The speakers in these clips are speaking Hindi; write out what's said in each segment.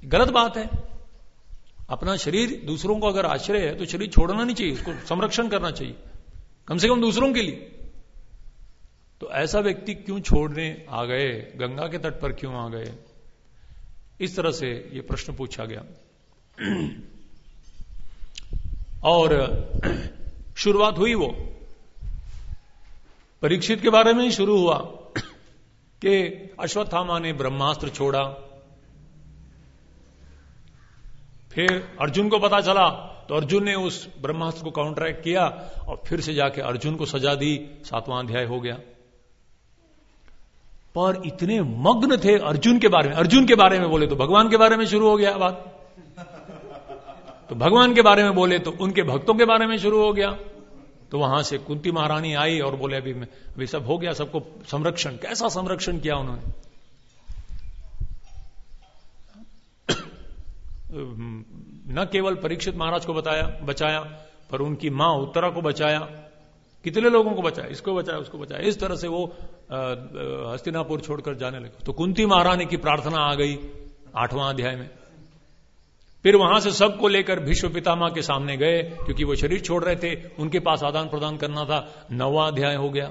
गलत बात है। अपना शरीर दूसरों को अगर आश्रय है तो शरीर छोड़ना नहीं चाहिए, उसको संरक्षण करना चाहिए, कम से कम दूसरों के लिए। तो ऐसा व्यक्ति क्यों छोड़ने आ गए, गंगा के तट पर क्यों आ गए? इस तरह से यह प्रश्न पूछा गया। और शुरुआत हुई वो परीक्षित के बारे में ही शुरू हुआ कि अश्वत्थामा ने ब्रह्मास्त्र छोड़ा। फिर अर्जुन को पता चला तो अर्जुन ने उस ब्रह्मास्त्र को काउंटरैक्ट किया और फिर से जाके अर्जुन को सजा दी, 7वां अध्याय हो गया। पर इतने मग्न थे अर्जुन के बारे में बोले तो भगवान के बारे में शुरू हो गया बात, तो भगवान के बारे में बोले तो उनके भक्तों के बारे में शुरू हो गया। तो वहां से कुंती महारानी आई और बोले अभी सब हो गया, सबको संरक्षण, कैसा संरक्षण किया उन्होंने। न केवल परीक्षित महाराज को बचाया, पर उनकी मां उत्तरा को बचाया, कितने लोगों को बचाया, इसको बचाया उसको बचाया। इस तरह से वो हस्तिनापुर छोड़कर जाने लगे। तो कुंती महारानी की प्रार्थना आ गई 8वां अध्याय में। फिर वहां से सबको लेकर भीष्म पितामह के सामने गए, क्योंकि वो शरीर छोड़ रहे थे, उनके पास आदान प्रदान करना था। 9वां अध्याय हो गया।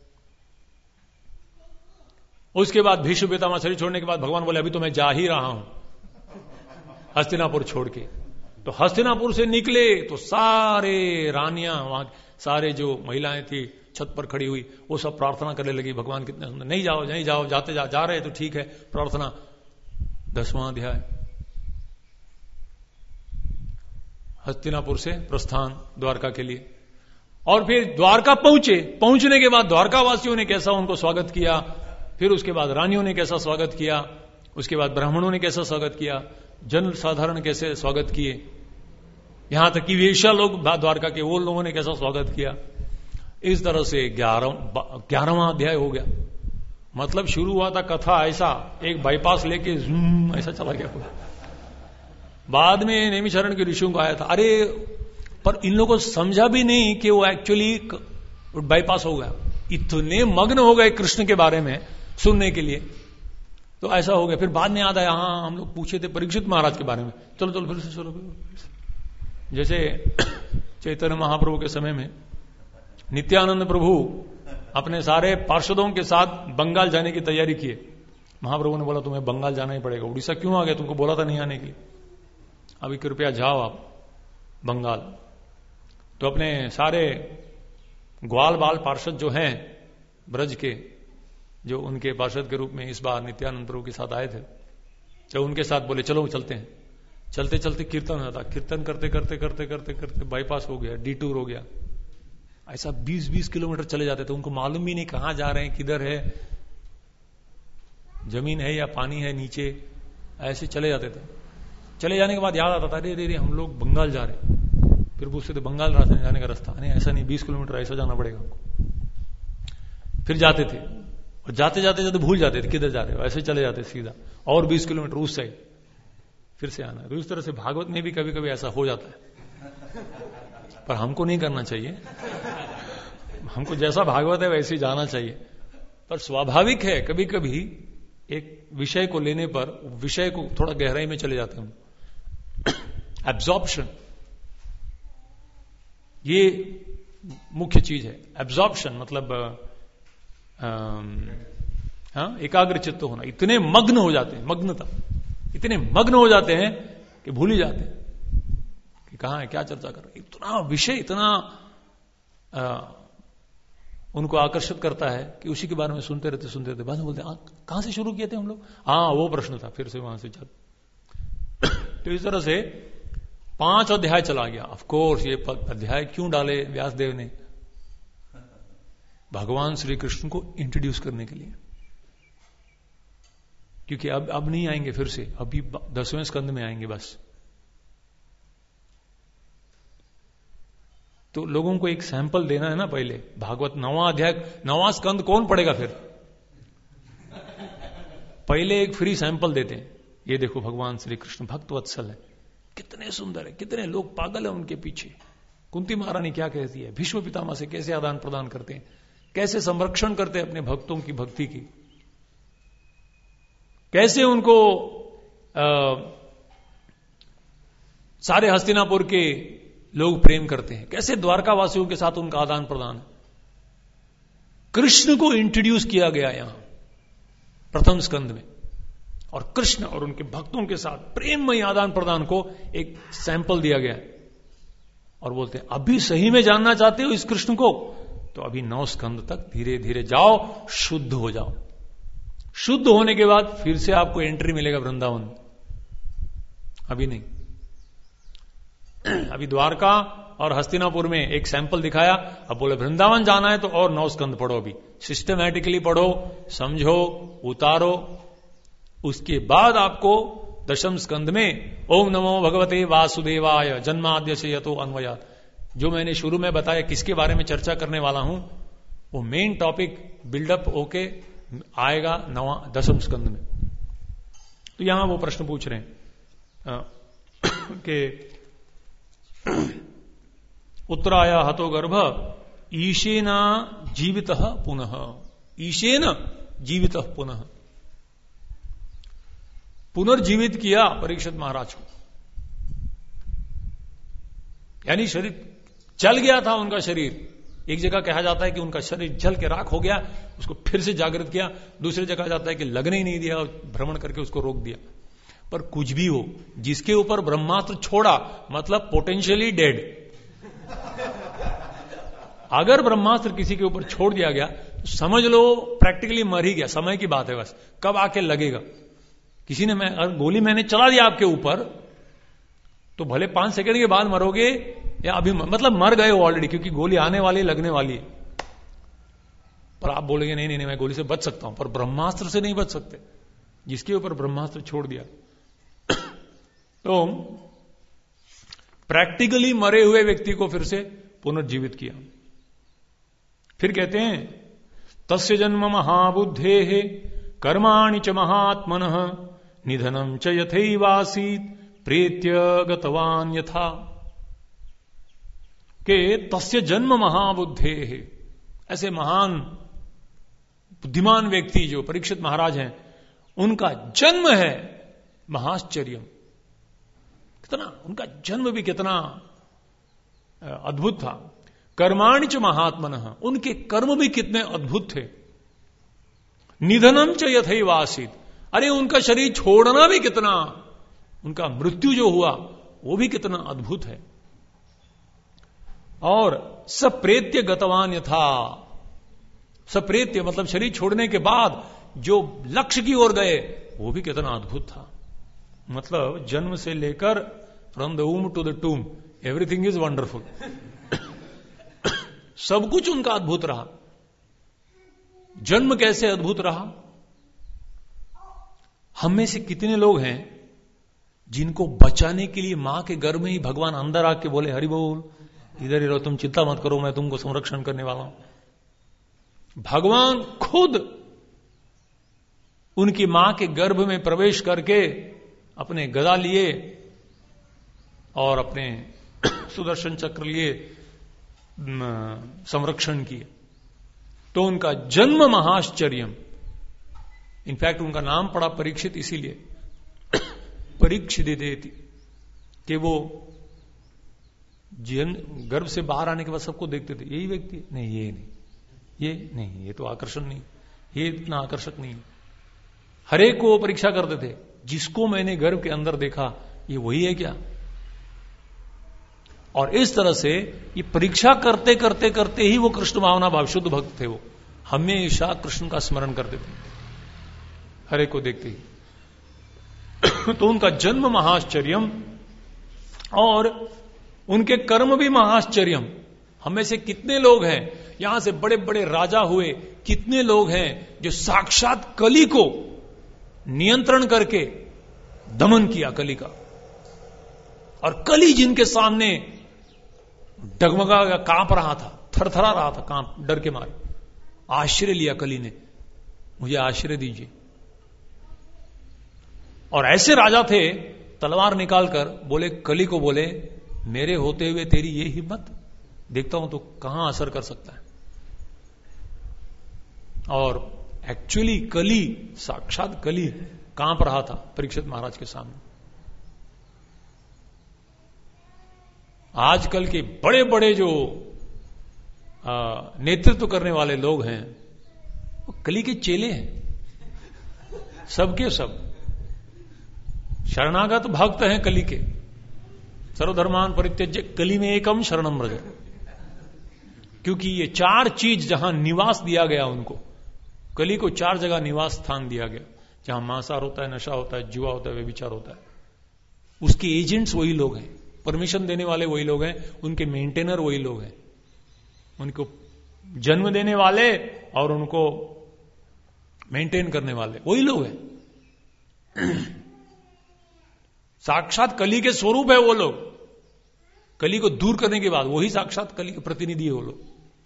उसके बाद भीष्म पितामह शरीर छोड़ने के बाद भगवान बोले अभी तो मैं जा ही रहा हूं हस्तिनापुर छोड़ के। तो हस्तिनापुर से निकले तो सारे रानियां, वहां सारे जो महिलाएं थी छत पर खड़ी हुई, वो सब प्रार्थना करने लगी, भगवान कितने सुंदर, नहीं जाओ, जा रहे तो ठीक है प्रार्थना। 10वां अध्याय, हस्तिनापुर से प्रस्थान द्वारका के लिए। और फिर द्वारका पहुंचने के बाद द्वारकावासियों ने कैसा उनको स्वागत किया, फिर उसके बाद रानियों ने कैसा स्वागत किया, उसके बाद ब्राह्मणों ने कैसा स्वागत किया, जन साधारण कैसे स्वागत किए, यहां तक कि वेश्या लोग द्वारका के वो लोगों ने कैसा स्वागत किया। इस तरह से 11वां अध्याय हो गया। मतलब शुरू हुआ था कथा ऐसा, एक बाईपास लेके ऐसा चला गया। बाद में नैमिषारण्य के ऋषियों को आया था, अरे पर इन लोगों को समझा भी नहीं कि वो एक्चुअली बाईपास हो गया, इतने मग्न हो गए कृष्ण के बारे में सुनने के लिए, तो ऐसा हो गया। फिर बाद में याद आया, हाँ हम लोग पूछे थे परीक्षित महाराज के बारे में, चलो फिर से चलो। जैसे चैतन्य महाप्रभु के समय में नित्यानंद प्रभु अपने सारे पार्षदों के साथ बंगाल जाने की तैयारी किए। महाप्रभु ने बोला तुम्हें बंगाल जाना ही पड़ेगा, उड़ीसा क्यों आ गए, तुमको बोला था नहीं आने के लिए, अभी कृपया जाओ आप बंगाल। तो अपने सारे ग्वाल बाल पार्षद जो हैं ब्रज के, जो उनके पार्षद के रूप में इस बार नित्यानंद प्रभु के साथ आए थे, जब उनके साथ बोले चलो चलते हैं, चलते चलते कीर्तन होता, कीर्तन करते करते करते करते करते बाईपास हो गया, डिटूर हो गया। ऐसा 20-20 किलोमीटर चले जाते थे, उनको मालूम भी नहीं कहां जा रहे हैं, किधर है, जमीन है या पानी है नीचे, ऐसे चले जाते थे। चले जाने के बाद याद आता था, अरे हम लोग बंगाल जा रहे। फिर पूछते थे बंगाल जाने का रास्ता, नहीं ऐसा नहीं, 20 किलोमीटर ऐसा जाना पड़ेगा हमको। फिर जाते थे और जाते जाते भूल जाते थे किधर जा रहे हो, ऐसे चले जाते सीधा, और 20 किलोमीटर उस साइड फिर से आना। तो इस तरह से भागवत में भी कभी कभी ऐसा हो जाता है, पर हमको नहीं करना चाहिए। हमको जैसा भागवत है वैसे ही जाना चाहिए। पर स्वाभाविक है कभी कभी एक विषय को लेने पर विषय को थोड़ा गहराई में चले जाते हैं। एब्जॉर्प्शन, ये मुख्य चीज है। एब्जॉर्प्शन मतलब एकाग्र चित्त होना। इतने मग्न हो जाते हैं, मग्नता, इतने मग्न हो जाते हैं कि भूल ही जाते हैं कि कहां है, क्या चर्चा कर रहे हैं। इतना विषय, इतना उनको आकर्षित करता है कि उसी के बारे में सुनते रहते बाद में बोलते कहां से शुरू किए थे हम लोग, हाँ वो प्रश्न था, फिर से वहां से चल। तो इस तरह से 5 अध्याय चला गया। ऑफ कोर्स ये अध्याय क्यों डाले व्यासदेव ने, भगवान श्री कृष्ण को इंट्रोड्यूस करने के लिए, क्योंकि अब नहीं आएंगे फिर से, अभी 10वें स्कंद में आएंगे बस। तो लोगों को एक सैंपल देना है ना पहले। भागवत 9वां अध्याय 9वां स्कंद कौन पढ़ेगा फिर, पहले एक फ्री सैंपल देते हैं, ये देखो भगवान श्री कृष्ण भक्त वत्सल है, कितने सुंदर है, कितने लोग पागल है उनके पीछे। कुंती महारानी क्या कहती है, भीष्म पितामह से कैसे आदान प्रदान करते हैं, कैसे संरक्षण करते हैं अपने भक्तों की भक्ति की, कैसे उनको सारे हस्तिनापुर के लोग प्रेम करते हैं। कैसे द्वारका वासियों के साथ उनका आदान प्रदान है। कृष्ण को इंट्रोड्यूस किया गया यहां प्रथम स्कंद में, और कृष्ण और उनके भक्तों के साथ प्रेममय आदान प्रदान को एक सैंपल दिया गया है। और बोलते हैं अभी सही में जानना चाहते हो इस कृष्ण को, तो अभी 9 स्कंद तक धीरे धीरे जाओ, शुद्ध हो जाओ। शुद्ध होने के बाद फिर से आपको एंट्री मिलेगा वृंदावन। अभी नहीं। अभी द्वारका और हस्तिनापुर में एक सैंपल दिखाया, अब बोले वृंदावन जाना है तो और 9 स्कंद पढ़ो। अभी सिस्टमैटिकली पढ़ो, समझो, उतारो। उसके बाद आपको 10वें स्कंद में ओम नमो भगवते वासुदेवाय जन्माद्य से यतो अन्वयात्, जो मैंने शुरू में बताया किसके बारे में चर्चा करने वाला हूं, वो मेन टॉपिक बिल्डअप होके आएगा 10वें स्कंद में। तो यहां वो प्रश्न पूछ रहे हैं कि उत्तराया हतो गर्भ ईशेन जीवितः पुनः, ईशेन जीवितः पुनः, पुनर्जीवित किया परीक्षित महाराज को। यानी शरीर जल गया था उनका शरीर। एक जगह कहा जाता है कि उनका शरीर जल के राख हो गया, उसको फिर से जागृत किया। दूसरी जगह जाता है कि लगने ही नहीं दिया और भ्रमण करके उसको रोक दिया। पर कुछ भी हो, जिसके ऊपर ब्रह्मास्त्र छोड़ा मतलब पोटेंशियली डेड। अगर ब्रह्मास्त्र किसी के ऊपर छोड़ दिया गया तो समझ लो प्रैक्टिकली मर ही गया। समय की बात है बस, कब आके लगेगा। किसी ने अगर गोली मैंने चला दिया आपके ऊपर तो भले 5 सेकंड के बाद मरोगे या अभी, मतलब मर गए हो ऑलरेडी, क्योंकि गोली आने वाली, लगने वाली है। पर आप बोलेंगे नहीं नहीं नहीं, मैं गोली से बच सकता हूं, पर ब्रह्मास्त्र से नहीं बच सकते। जिसके ऊपर ब्रह्मास्त्र छोड़ दिया तो प्रैक्टिकली मरे हुए व्यक्ति को फिर से पुनर्जीवित किया। फिर कहते हैं तस्य जन्म महाबुद्धेः कर्माणि च महात्मनः निधनम च यथैवासीत् प्रेत्य गतवान यथा, के तस्य जन्म महाबुद्धेः, ऐसे महान बुद्धिमान व्यक्ति जो परीक्षित महाराज हैं, उनका जन्म है महाश्चर्यम। कितना उनका जन्म भी कितना अद्भुत था। कर्माणि च महात्मनः, उनके कर्म भी कितने अद्भुत थे। निधनम च यथैवासीत्, अरे उनका शरीर छोड़ना भी कितना, उनका मृत्यु जो हुआ वो भी कितना अद्भुत है। और सप्रेत्य गतवान यथा, सप्रेत्य मतलब शरीर छोड़ने के बाद जो लक्ष्य की ओर गए वो भी कितना अद्भुत था। मतलब जन्म से लेकर from the womb to the tomb everything is wonderful. सब कुछ उनका अद्भुत रहा। जन्म कैसे अद्भुत रहा। हम में से कितने लोग हैं जिनको बचाने के लिए मां के गर्भ में ही भगवान अंदर आके बोले हरि बोल, इधर ही रहो, तुम चिंता मत करो, मैं तुमको संरक्षण करने वाला हूं। भगवान खुद उनकी मां के गर्भ में प्रवेश करके अपने गदा लिए और अपने सुदर्शन चक्र लिए संरक्षण किए। तो उनका जन्म महाश्चर्यम, इनफैक्ट उनका नाम पड़ा परीक्षित इसीलिए परीक्षित देती कि वो गर्भ से बाहर आने के बाद सबको देखते थे, यही व्यक्ति नहीं, ये नहीं, ये नहीं, ये तो आकर्षण नहीं, ये इतना आकर्षक नहीं। हरेक को परीक्षा करते थे, जिसको मैंने गर्भ के अंदर देखा ये वही है क्या। और इस तरह से ये परीक्षा करते करते करते ही वो कृष्ण भावना भाव शुद्ध भक्त थे। वो हमेशा कृष्ण का स्मरण करते थे हरेक को देखते ही। तो उनका जन्म महाश्चर्यम और उनके कर्म भी महाश्चर्यम। हमें से कितने लोग हैं, यहां से बड़े बड़े राजा हुए, कितने लोग हैं जो साक्षात कली को नियंत्रण करके दमन किया कली का। और कली जिनके सामने डगमगा कांप रहा था, थरथरा रहा था, कांप डर के मारे, आश्रय लिया कली ने, मुझे आश्रय दीजिए। और ऐसे राजा थे, तलवार निकालकर बोले कली को, बोले मेरे होते हुए तेरी ये हिम्मत, देखता हूं तो कहां असर कर सकता है। और एक्चुअली कली, साक्षात कली कांप रहा था परीक्षित महाराज के सामने। आजकल के बड़े बड़े जो नेतृत्व करने वाले लोग हैं वो कली के चेले हैं, सबके सब शरणागत भक्त हैं कली के। सर्वधर्मान परित्यज्य कली में एकम शरणम व्रज। क्योंकि ये 4 चीज जहां निवास दिया गया उनको, कली को 4 जगह निवास स्थान दिया गया, जहां मांसाहार होता है, नशा होता है, जुआ होता है, व्यभिचार होता है। उसके एजेंट्स वही लोग हैं, परमिशन देने वाले वही लोग हैं, उनके मेंटेनर वही लोग हैं, उनको जन्म देने वाले और उनको मेंटेन करने वाले वही लोग हैं। साक्षात कली के स्वरूप है वो लोग। कली को दूर करने के बाद वही साक्षात कली के प्रतिनिधि है वो लोग।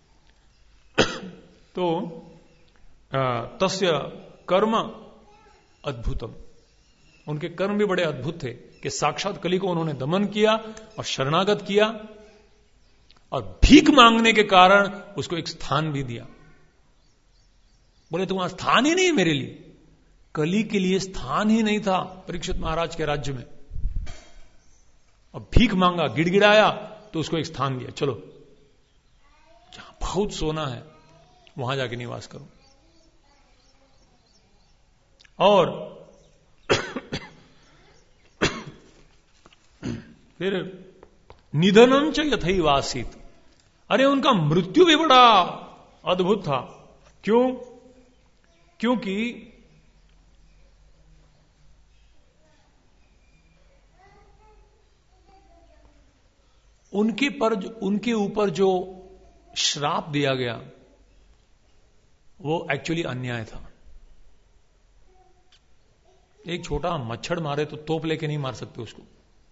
तो तस्य कर्म अद्भुतम, उनके कर्म भी बड़े अद्भुत थे कि साक्षात कली को उन्होंने दमन किया और शरणागत किया, और भीख मांगने के कारण उसको एक स्थान भी दिया। बोले तुम्हारा स्थान ही नहीं है मेरे लिए। कली के लिए स्थान ही नहीं था परीक्षित महाराज के राज्य में, और भीख मांगा, गिड़गिड़ाया, तो उसको एक स्थान दिया, चलो जहां बहुत सोना है वहां जाके निवास करो। और फिर निधनम च यथैव आसीत्। अरे उनका मृत्यु भी बड़ा अद्भुत था। क्यों? क्योंकि उनके ऊपर जो श्राप दिया गया वो एक्चुअली अन्याय था। एक छोटा मच्छर मारे तो तोप लेके नहीं मार सकते उसको।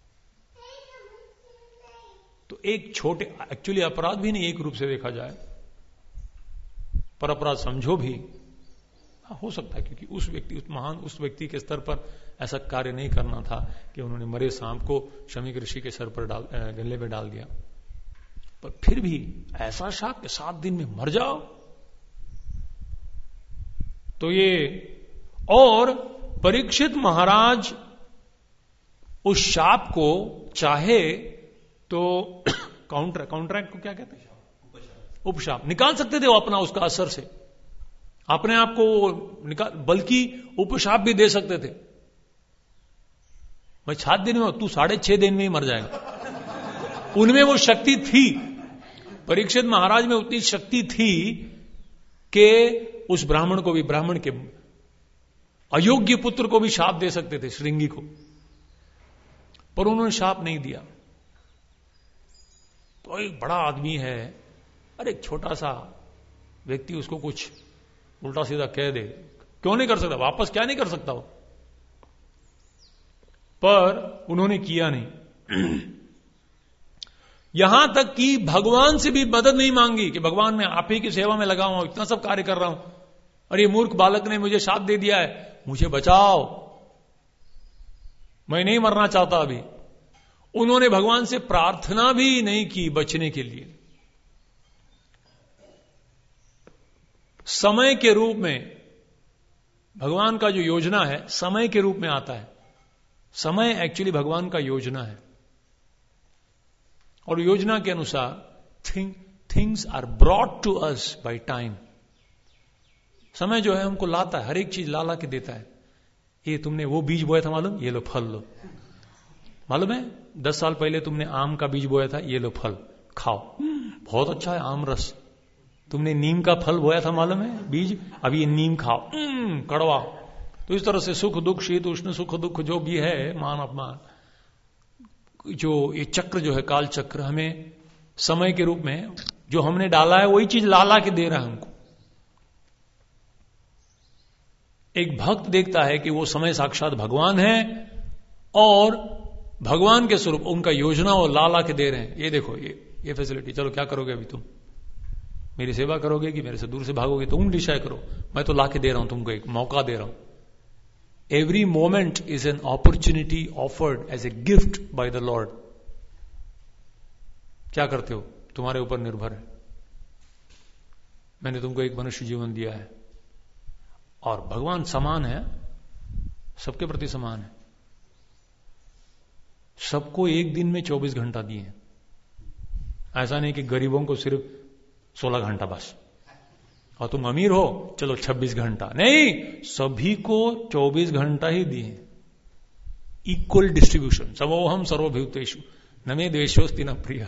तो एक छोटे, एक्चुअली अपराध भी नहीं एक रूप से देखा जाए, पर अपराध समझो भी हो सकता है, क्योंकि उस व्यक्ति के स्तर पर ऐसा कार्य नहीं करना था कि उन्होंने मरे सांप को शमीक ऋषि के सर पर गले में डाल दिया। पर फिर भी ऐसा शाप कि 7 दिन में मर जाओ, तो ये, और परीक्षित महाराज उस शाप को चाहे तो काउंट्रैक्ट को क्या कहते हैं, उपशाप निकाल सकते थे वो अपना, उसका असर से अपने आप को निकाल, बल्कि उपशाप भी दे सकते थे। मैं 7 दिन में, तू 6.5 दिन में ही मर जाएगा। उनमें वो शक्ति थी, परीक्षित महाराज में उतनी शक्ति थी कि उस ब्राह्मण को भी, ब्राह्मण के अयोग्य पुत्र को भी शाप दे सकते थे, श्रृंगी को, पर उन्होंने शाप नहीं दिया। तो एक बड़ा आदमी है, अरे एक छोटा सा व्यक्ति उसको कुछ उल्टा सीधा कह दे, क्यों नहीं कर सकता, वापस क्या नहीं कर सकता वो, पर उन्होंने किया नहीं। यहां तक कि भगवान से भी मदद नहीं मांगी कि भगवान मैं आप ही की सेवा में लगा हूं, इतना सब कार्य कर रहा हूं, और ये मूर्ख बालक ने मुझे शाप दे दिया है, मुझे बचाओ, मैं नहीं मरना चाहता अभी। उन्होंने भगवान से प्रार्थना भी नहीं की बचने के लिए। समय के रूप में भगवान का जो योजना है समय के रूप में आता है। समय एक्चुअली भगवान का योजना है, और योजना के अनुसार things are brought to us by time. समय जो है हमको लाता है, हर एक चीज ला के देता है। ये तुमने वो बीज बोया था मालूम, ये लो फल लो। मालूम है 10 साल पहले तुमने आम का बीज बोया था, ये लो फल खाओ, बहुत अच्छा है आम रस। तुमने नीम का फल बोया था मालूम है, बीज, अभी ये नीम खाओ, कड़वा। तो इस तरह से सुख दुख, शीत उष्ण, सुख दुख जो भी है, मान अपमान, जो ये चक्र जो है काल चक्र, हमें समय के रूप में जो हमने डाला है वही चीज ला के दे रहा है हमको। एक भक्त देखता है कि वो समय साक्षात भगवान है, और भगवान के स्वरूप उनका योजना वो ला के दे रहे हैं। ये देखो ये फैसिलिटी, चलो क्या करोगे अभी तुम, मेरी सेवा करोगे कि मेरे से दूर से भागोगे, तुम डिसाइड करो, मैं तो ला के दे रहा हूं तुमको, एक मौका दे रहा हूं। Every moment is an opportunity offered as a gift by the lord. क्या करते हो तुम्हारे ऊपर निर्भर है। मैंने तुमको एक मनुष्य जीवन दिया है, और भगवान समान है, सबके प्रति समान है। सबको एक दिन में 24 घंटा दिए हैं, ऐसा नहीं कि गरीबों को सिर्फ 16 घंटा बस, और तुम अमीर हो चलो 26 घंटा, नहीं, सभी को 24 घंटा ही दिए, इक्वल डिस्ट्रीब्यूशन, समोहम सर्वभूतेषु न मे द्वेषोस्ति न प्रिय।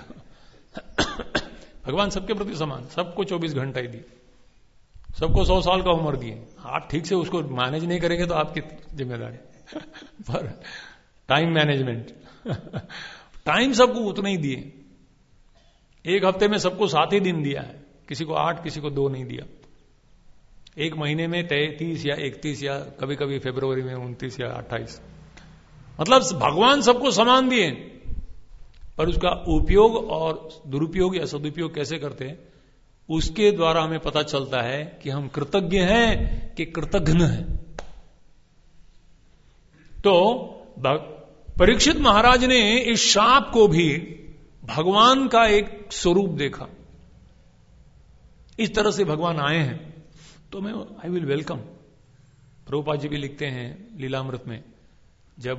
भगवान सबके प्रति समान, सबको 24 घंटा ही दिए, सबको 100 साल का उम्र दिए। आप ठीक से उसको मैनेज नहीं करेंगे तो आपकी जिम्मेदारी। पर टाइम मैनेजमेंट, टाइम सबको उतना ही दिए। एक हफ्ते में सबको 7 ही दिन दिया है, किसी को 8, किसी को 2 नहीं दिया। एक महीने में 30 या 31 या कभी कभी फरवरी में 29 या 28, मतलब भगवान सबको समान दिए, पर उसका उपयोग और दुरुपयोग या सदुपयोग कैसे करते हैं, उसके द्वारा हमें पता चलता है कि हम कृतज्ञ हैं कि कृतघ्न हैं। तो परीक्षित महाराज ने इस शाप को भी भगवान का एक स्वरूप देखा। इस तरह से भगवान आए हैं तो मैं I will welcome. Prabhupada ji भी लिखते हैं लीलामृत में, जब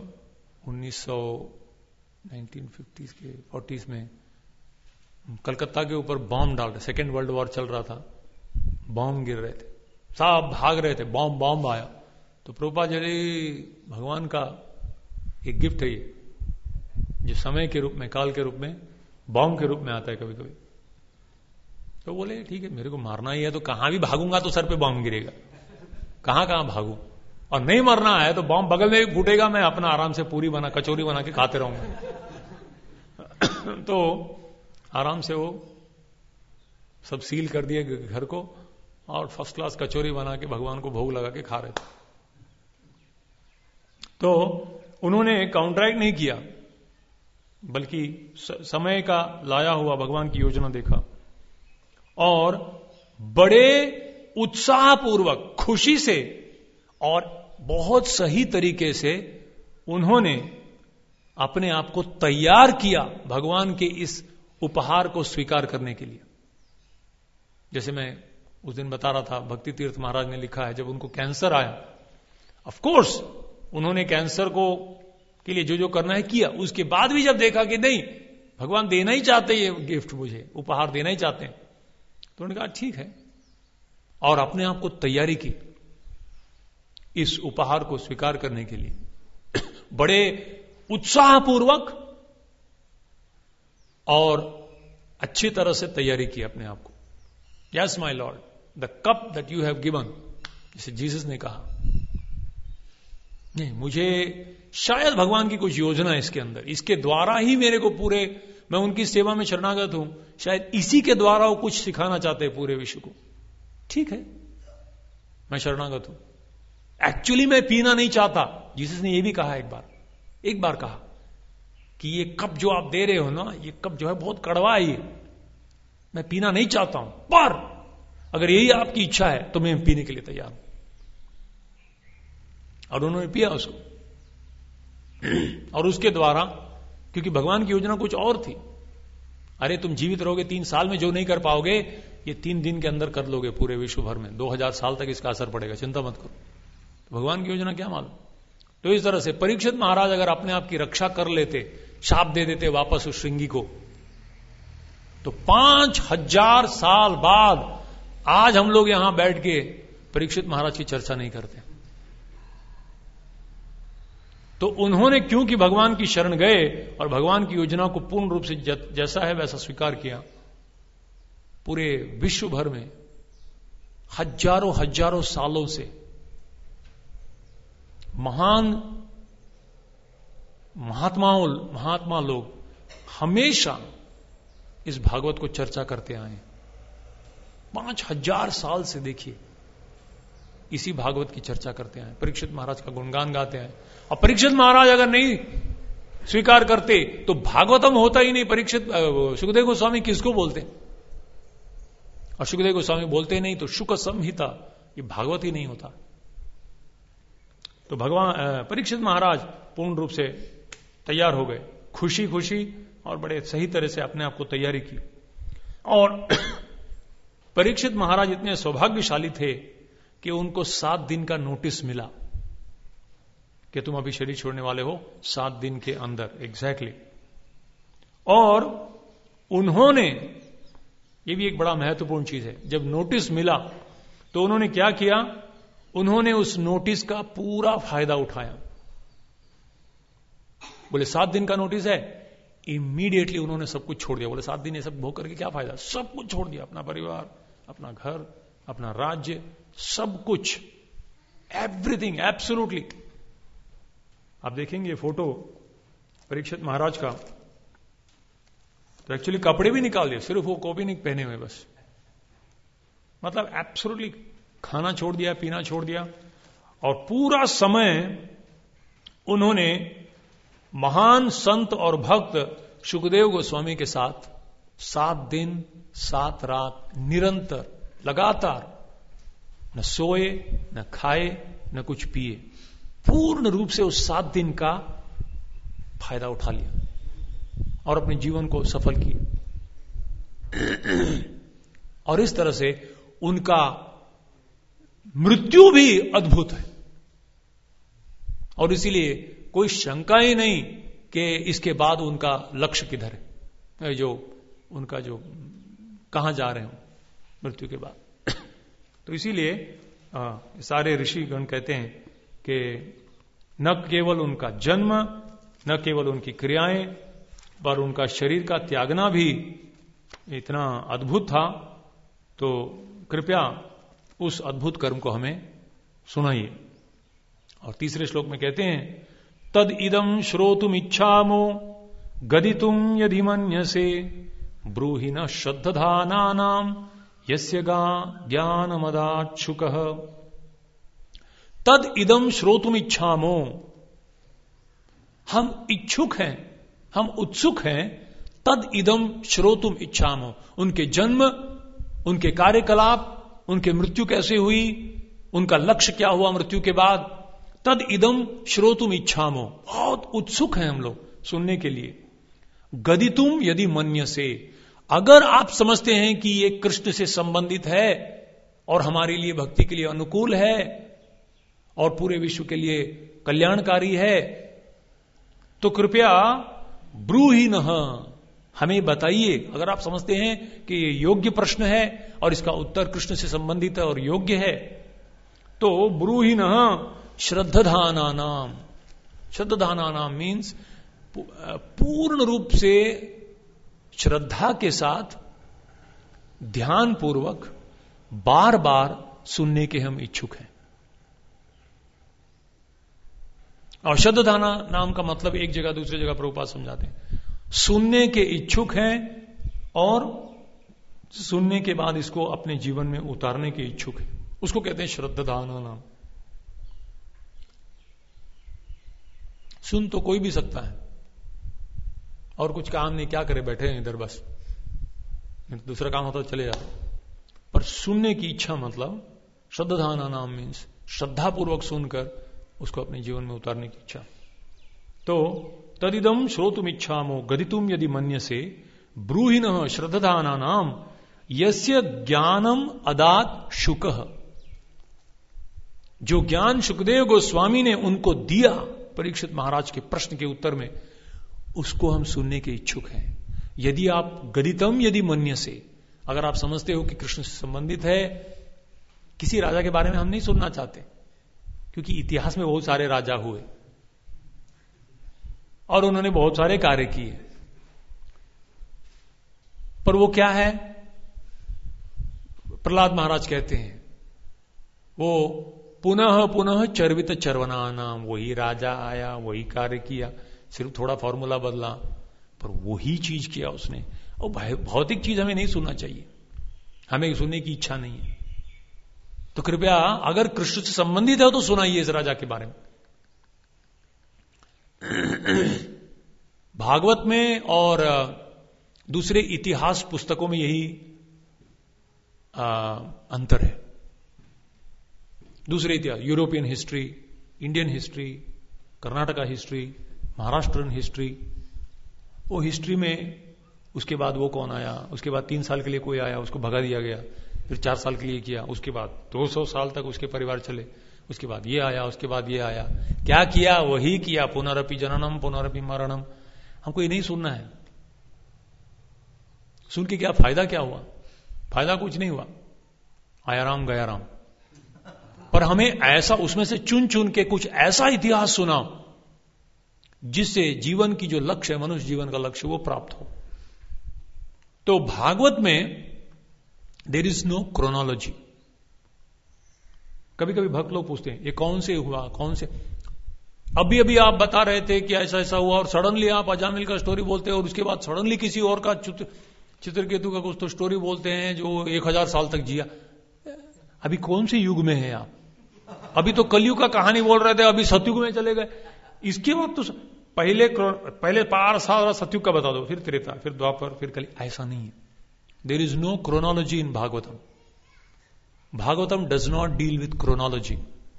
1950s के 40s में कलकत्ता के ऊपर बॉम्ब डाल रहे, सेकेंड वर्ल्ड वॉर चल रहा था, बॉम्ब गिर रहे थे, सब भाग रहे थे, बॉम्ब आया तो प्रभुपाद जी, भगवान का एक गिफ्ट है ये, जो समय के रूप में, काल के रूप में, बॉम्ब के रूप में आता है कभी कभी। तो बोले ठीक है, मेरे को मारना ही है तो कहां भी भागूंगा तो सर पे बॉम्ब गिरेगा, कहां भागूं, और नहीं मरना है तो बॉम्ब बगल में फूटेगा, मैं अपना आराम से पूरी बना, कचौरी बना के खाते रहूंगा। तो आराम से वो सब सील कर दिए घर को, और फर्स्ट क्लास कचौरी बना के भगवान को भोग लगा के खा रहे थे। तो उन्होंने काउंटरैक्ट नहीं किया, बल्कि समय का लाया हुआ भगवान की योजना देखा, और बड़े उत्साहपूर्वक, खुशी से और बहुत सही तरीके से उन्होंने अपने आप को तैयार किया भगवान के इस उपहार को स्वीकार करने के लिए। जैसे मैं उस दिन बता रहा था, भक्ति तीर्थ महाराज ने लिखा है, जब उनको कैंसर आया, ऑफ कोर्स उन्होंने कैंसर को के लिए जो करना है किया, उसके बाद भी जब देखा कि नहीं, भगवान देना ही चाहते, ये गिफ्ट मुझे उपहार देना ही चाहते हैं, तो उन्होंने कहा ठीक है, और अपने आप को तैयारी की इस उपहार को स्वीकार करने के लिए, बड़े उत्साहपूर्वक और अच्छी तरह से तैयारी की अपने आप को। Yes my lord, the cup that you have given, जैसे जीसस ने कहा, नहीं, मुझे शायद भगवान की कुछ योजना है इसके अंदर, इसके द्वारा ही मेरे को पूरे, मैं उनकी सेवा में शरणागत हूं, शायद इसी के द्वारा वो कुछ सिखाना चाहते हैं पूरे विश्व को। ठीक है, मैं शरणागत हूं। एक्चुअली मैं पीना नहीं चाहता, जीसस ने यह भी कहा, एक बार कहा कि ये कप जो आप दे रहे हो ना, ये कप जो है बहुत कड़वा है, ये मैं पीना नहीं चाहता हूं, पर अगर यही आपकी इच्छा है तो मैं पीने के लिए तैयार हूं। और उन्होंने पिया उसको, और उसके द्वारा, क्योंकि भगवान की योजना कुछ और थी, अरे तुम जीवित रहोगे 3 साल में, जो नहीं कर पाओगे ये 3 दिन के अंदर कर लोगे पूरे विश्व भर में, 2000 साल तक इसका असर पड़ेगा, चिंता मत करो। तो भगवान की योजना क्या मालूम। तो इस तरह से परीक्षित महाराज अगर अपने आप की रक्षा कर लेते, शाप दे देते वापस उस श्रृंगी को, तो 5000 साल बाद आज हम लोग यहां बैठ के परीक्षित महाराज की चर्चा नहीं करते। तो उन्होंने क्योंकि भगवान की शरण गए और भगवान की योजना को पूर्ण रूप से जैसा है वैसा स्वीकार किया, पूरे विश्व भर में हजारों सालों से महात्मा लोग हमेशा इस भागवत को चर्चा करते आए। 5000 साल से देखिए इसी भागवत की चर्चा करते आए, परीक्षित महाराज का गुणगान गाते आए। और परीक्षित महाराज अगर नहीं स्वीकार करते तो भागवतम होता ही नहीं। परीक्षित सुखदेव गोस्वामी किसको बोलते, और सुखदेव गोस्वामी बोलते नहीं तो शुक संहिता, ये भागवत ही नहीं होता। तो भगवान परीक्षित महाराज पूर्ण रूप से तैयार हो गए, खुशी खुशी, और बड़े सही तरह से अपने आप को तैयारी की। और परीक्षित महाराज इतने सौभाग्यशाली थे कि उनको 7 दिन का नोटिस मिला कि तुम अभी शरीर छोड़ने वाले हो 7 दिन के अंदर एग्जैक्टली। और उन्होंने, ये भी एक बड़ा महत्वपूर्ण चीज है, जब नोटिस मिला तो उन्होंने क्या किया, उन्होंने उस नोटिस का पूरा फायदा उठाया। बोले 7 दिन का नोटिस है, इमीडिएटली उन्होंने सब कुछ छोड़ दिया। बोले 7 दिन ये सब भोग करके क्या फायदा, सब कुछ छोड़ दिया, अपना परिवार, अपना घर, अपना राज्य, सब कुछ, एवरीथिंग, एब्सोल्युटली। आप देखेंगे फोटो परीक्षित महाराज का, तो एक्चुअली कपड़े भी निकाल दिए, सिर्फ वो कॉपी नहीं पहने हुए बस, मतलब एब्सोल्युटली खाना छोड़ दिया, पीना छोड़ दिया, और पूरा समय उन्होंने महान संत और भक्त शुकदेव गोस्वामी के साथ 7 दिन 7 रात निरंतर, लगातार, न सोए, न खाए, न कुछ पिए, पूर्ण रूप से उस 7 दिन का फायदा उठा लिया और अपने जीवन को सफल किया। और इस तरह से उनका मृत्यु भी अद्भुत है, और इसीलिए कोई शंका ही नहीं कि इसके बाद उनका लक्ष्य किधर है, जो उनका जो कहां जा रहे हो मृत्यु के बाद। तो इसीलिए सारे ऋषिगण कहते हैं कि न केवल उनका जन्म, न केवल उनकी क्रियाएं, पर उनका शरीर का त्यागना भी इतना अद्भुत था। तो कृपया उस अद्भुत कर्म को हमें सुनाइए। और तीसरे श्लोक में कहते हैं, तद इदम श्रोतुम इच्छामो गदितुम यदि मन्यसे ब्रूहि न श्रद्धानानाम यस्य ज्ञानमदाच्छुकः। तद इदम श्रोतुम इच्छामो, हम इच्छुक हैं, हम उत्सुक हैं, तद इदम श्रोतुम इच्छामो, उनके जन्म, उनके कार्यकलाप, उनके मृत्यु कैसे हुई, उनका लक्ष्य क्या हुआ मृत्यु के बाद, तद इदम श्रोतुम इच्छामो, बहुत उत्सुक हैं हम लोग सुनने के लिए। गदितुम यदि मन्यसे, अगर आप समझते हैं कि ये कृष्ण से संबंधित है और हमारे लिए भक्ति के लिए अनुकूल है और पूरे विश्व के लिए कल्याणकारी है, तो कृपया ब्रूहिनः, हमें बताइए। अगर आप समझते हैं कि ये योग्य प्रश्न है और इसका उत्तर कृष्ण से संबंधित है और योग्य है, तो ब्रूहिनः श्रद्धानानाम, श्रद्धानानाम मीन्स पूर्ण रूप से श्रद्धा के साथ ध्यान पूर्वक बार बार सुनने के हम इच्छुक हैं। और श्रद्धाना नाम का मतलब एक जगह दूसरी जगह प्रभुपाद समझाते हैं, सुनने के इच्छुक हैं और सुनने के बाद इसको अपने जीवन में उतारने के इच्छुक हैं, उसको कहते हैं श्रद्धाना नाम। सुन तो कोई भी सकता है और कुछ काम नहीं, क्या करे, बैठे हैं इधर बस, दूसरा काम होता तो चले जाते, पर सुनने की इच्छा मतलब श्रद्धाना नाम मीन्स श्रद्धापूर्वक सुनकर उसको अपने जीवन में उतारने की इच्छा। तो तदिदम श्रोतुम इच्छामो गदितुम यदि मन्यसे ब्रूहिनः श्रद्धाना नाम यस्य ज्ञानम अदात शुकः, जो ज्ञान शुकदेव गोस्वामी ने उनको दिया परीक्षित महाराज के प्रश्न के उत्तर में, उसको हम सुनने के इच्छुक हैं। यदि आप गदितम यदि मन्यसे, अगर आप समझते हो कि कृष्ण से संबंधित है, किसी राजा के बारे में हम नहीं सुनना चाहते, क्योंकि इतिहास में बहुत सारे राजा हुए और उन्होंने बहुत सारे कार्य किए, पर वो क्या है, प्रहलाद महाराज कहते हैं, वो पुनः पुनः चर्वित चर्वना नाम, वही राजा आया, वही कार्य किया, सिर्फ थोड़ा फॉर्मूला बदला, पर वही चीज किया उसने। और भौतिक चीज हमें नहीं सुनना चाहिए, हमें सुनने की इच्छा नहीं है। तो कृपया अगर कृष्ण से संबंधित है तो सुनाइए इस राजा के बारे में। भागवत में और दूसरे इतिहास पुस्तकों में यही अंतर है। दूसरे इतिहास, European history, Indian history, Karnataka history, Maharashtrian history, वो हिस्ट्री में उसके बाद वो कौन आया, उसके बाद 3 साल के लिए कोई आया, उसको भगा दिया गया, फिर 4 साल के लिए किया, उसके बाद 200 साल तक उसके परिवार चले, उसके बाद ये आया, उसके बाद ये आया, क्या किया, वही किया, पुनरपि जननम पुनरपि मरणम। हमको ये नहीं सुनना है। सुन के क्या फायदा, क्या हुआ? फायदा कुछ नहीं हुआ, आया राम गया राम। पर हमें ऐसा उसमें से चुन चुन के कुछ ऐसा इतिहास सुनाओ जिससे जीवन की जो लक्ष्य है, मनुष्य जीवन का लक्ष्य, वो प्राप्त हो। तो भागवत में देयर इज नो क्रोनोलॉजी। कभी कभी भक्त लोग पूछते हैं ये कौन से हुआ, कौन से, अभी अभी आप बता रहे थे कि ऐसा ऐसा हुआ और सडनली आप अजामिल का स्टोरी बोलते हैं और उसके बाद सडनली किसी और का चित्रकेतु का कुछ तो स्टोरी बोलते हैं जो 1000 साल तक जिया। अभी कौन से युग में है आप? अभी तो कलयुग का कहानी बोल रहे थे, अभी सतयुग में चले गए। इसके बाद तो पहले पार सारा सतयुग का बता दो, फिर त्रेता, फिर द्वापर, फिर कली। ऐसा नहीं है। There is no chronology in Bhagavatam. Bhagavatam does not deal with chronology.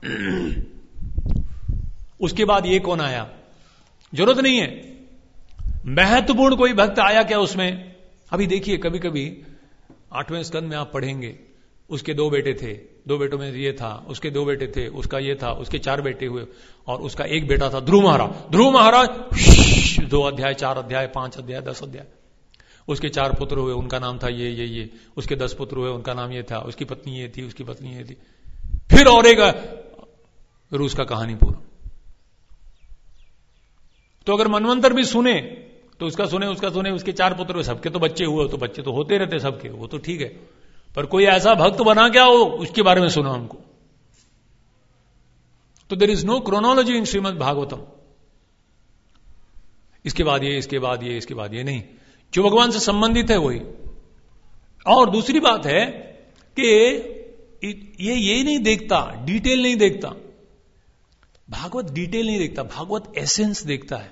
उसके बाद ये कौन आया, जरूरत नहीं है। महत्वपूर्ण कोई भक्त आया क्या उसमें? अभी देखिए, कभी कभी 8वें स्कंद में आप पढ़ेंगे, उसके 2 बेटे थे, 2 बेटों में ये था, उसके 2 बेटे थे, उसका ये था, उसके 4 बेटे हुए और उसका एक बेटा था ध्रुव महाराज। ध्रुव महाराज 2 अध्याय, 4 अध्याय, 5 अध्याय, 10 अध्याय। उसके 4 पुत्र हुए, उनका नाम था ये। उसके 10 पुत्र हुए, उनका नाम ये था। उसकी पत्नी ये थी, उसकी पत्नी ये थी। फिर और एक रूस का कहानी पूरा। तो अगर मनवंतर भी सुने तो उसका सुने, उसके 4 पुत्र हुए, सबके तो बच्चे हुए, तो बच्चे तो होते रहते सबके, वो तो ठीक है। पर कोई ऐसा भक्त बना क्या हो, उसके बारे में सुना हमको। तो there is no chronology in Shrimad Bhagavatam. इसके बाद ये, इसके बाद ये, इसके बाद ये नहीं। जो भगवान से संबंधित है वही। और दूसरी बात है कि ये नहीं देखता, डिटेल नहीं देखता। भागवत डिटेल नहीं देखता, भागवत एसेंस देखता है।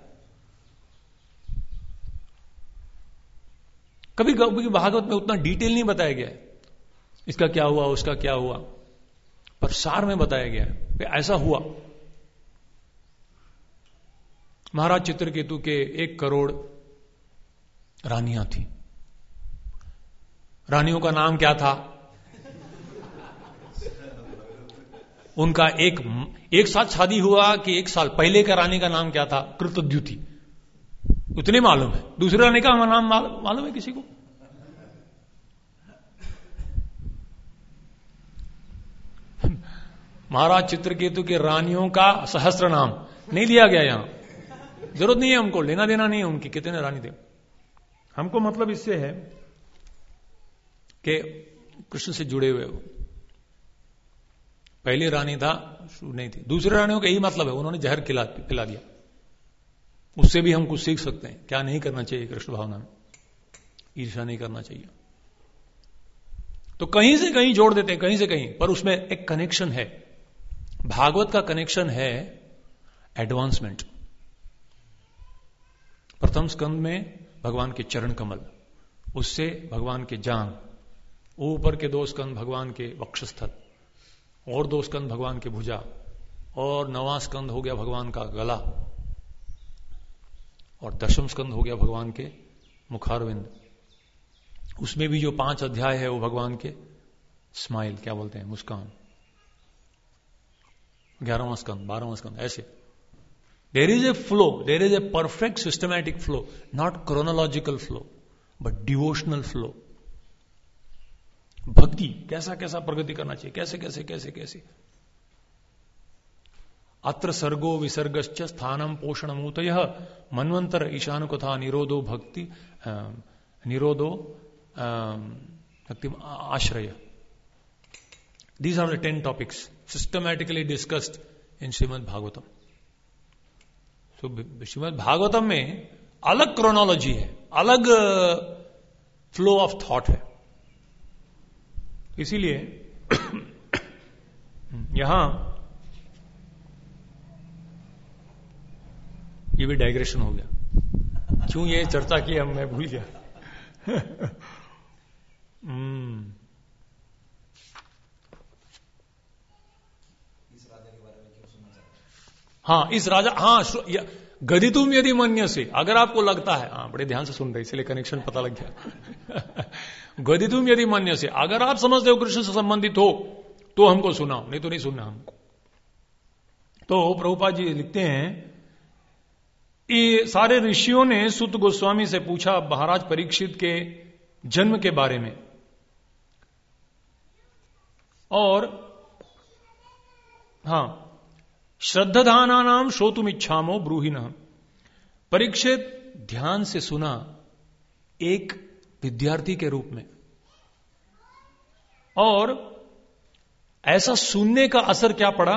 कभी कभी भागवत में उतना डिटेल नहीं बताया गया है, इसका क्या हुआ, उसका क्या हुआ, पर सार में बताया गया है कि ऐसा हुआ। महाराज चित्रकेतु के 1 करोड़ रानियां थी। रानियों का नाम क्या था? उनका एक साथ शादी हुआ कि 1 साल पहले का रानी का नाम क्या था? कृतद्युति। उतने मालूम है। दूसरी रानी का नाम मालूम है किसी को? महाराज चित्रकेतु के रानियों का सहस्त्र नाम नहीं लिया गया यहां। जरूरत नहीं है हमको, लेना देना नहीं है उनकी कितने रानी थे। हमको मतलब इससे है कि कृष्ण से जुड़े हुए हो। पहली रानी था, नहीं थी। दूसरी रानियों का यही मतलब है, उन्होंने जहर पिला दिया। उससे भी हम कुछ सीख सकते हैं, क्या नहीं करना चाहिए कृष्ण भावना में। ईर्ष्या नहीं करना चाहिए। तो कहीं से कहीं जोड़ देते हैं, कहीं से कहीं, पर उसमें एक कनेक्शन है। भागवत का कनेक्शन है एडवांसमेंट। प्रथम स्कंद में भगवान के चरण कमल, उससे भगवान के जांघ, ऊपर के 2 स्कंद भगवान के वक्षस्थल, और 2 स्कंद भगवान के भुजा, और 9वां स्कंद हो गया भगवान का गला, और 10वां स्कंद हो गया भगवान के मुखारविंद। उसमें भी जो 5 अध्याय है वो भगवान के स्माइल, क्या बोलते हैं, मुस्कान। 11वां स्कंद, 12वां स्कंद, ऐसे। There is a flow, there is a perfect systematic flow, not chronological flow but devotional flow. भक्ति कैसा कैसा प्रगति करना चाहिए, कैसे कैसे कैसे कैसे। अत्र सर्गो विसर्गश्च स्थानम पोषणमूतयः मन्वंतर ईशानुकथा निरोधो भक्ति निरोधो भक्ति आश्रय। These are the 10 topics systematically discussed in Srimad Bhagavatam. So Srimad Bhagavatam में अलग क्रोनोलॉजी है, अलग फ्लो ऑफ थॉट है। इसीलिए यहां ये भी डाइग्रेशन हो गया। क्यों ये चर्चा की हम, मैं भूल गया। हाँ, इस राजा, हाँ, गदितुम यदि मन्य से, अगर आपको लगता है, हाँ, बड़े ध्यान से सुन रहे, इसलिए कनेक्शन पता लग गया। गदितुम यदि मन्य से, अगर आप समझते हो कृष्ण से संबंधित हो तो हमको सुनाओ, नहीं तो नहीं सुनना हमको। तो प्रभुपाद जी लिखते हैं, ये सारे ऋषियों ने सुत गोस्वामी से पूछा, महाराज परीक्षित के जन्म के बारे में। और हां, श्रद्धानानाम श्रोतुम इच्छामो ब्रूहिणः। परीक्षित ध्यान से सुना एक विद्यार्थी के रूप में, और ऐसा सुनने का असर क्या पड़ा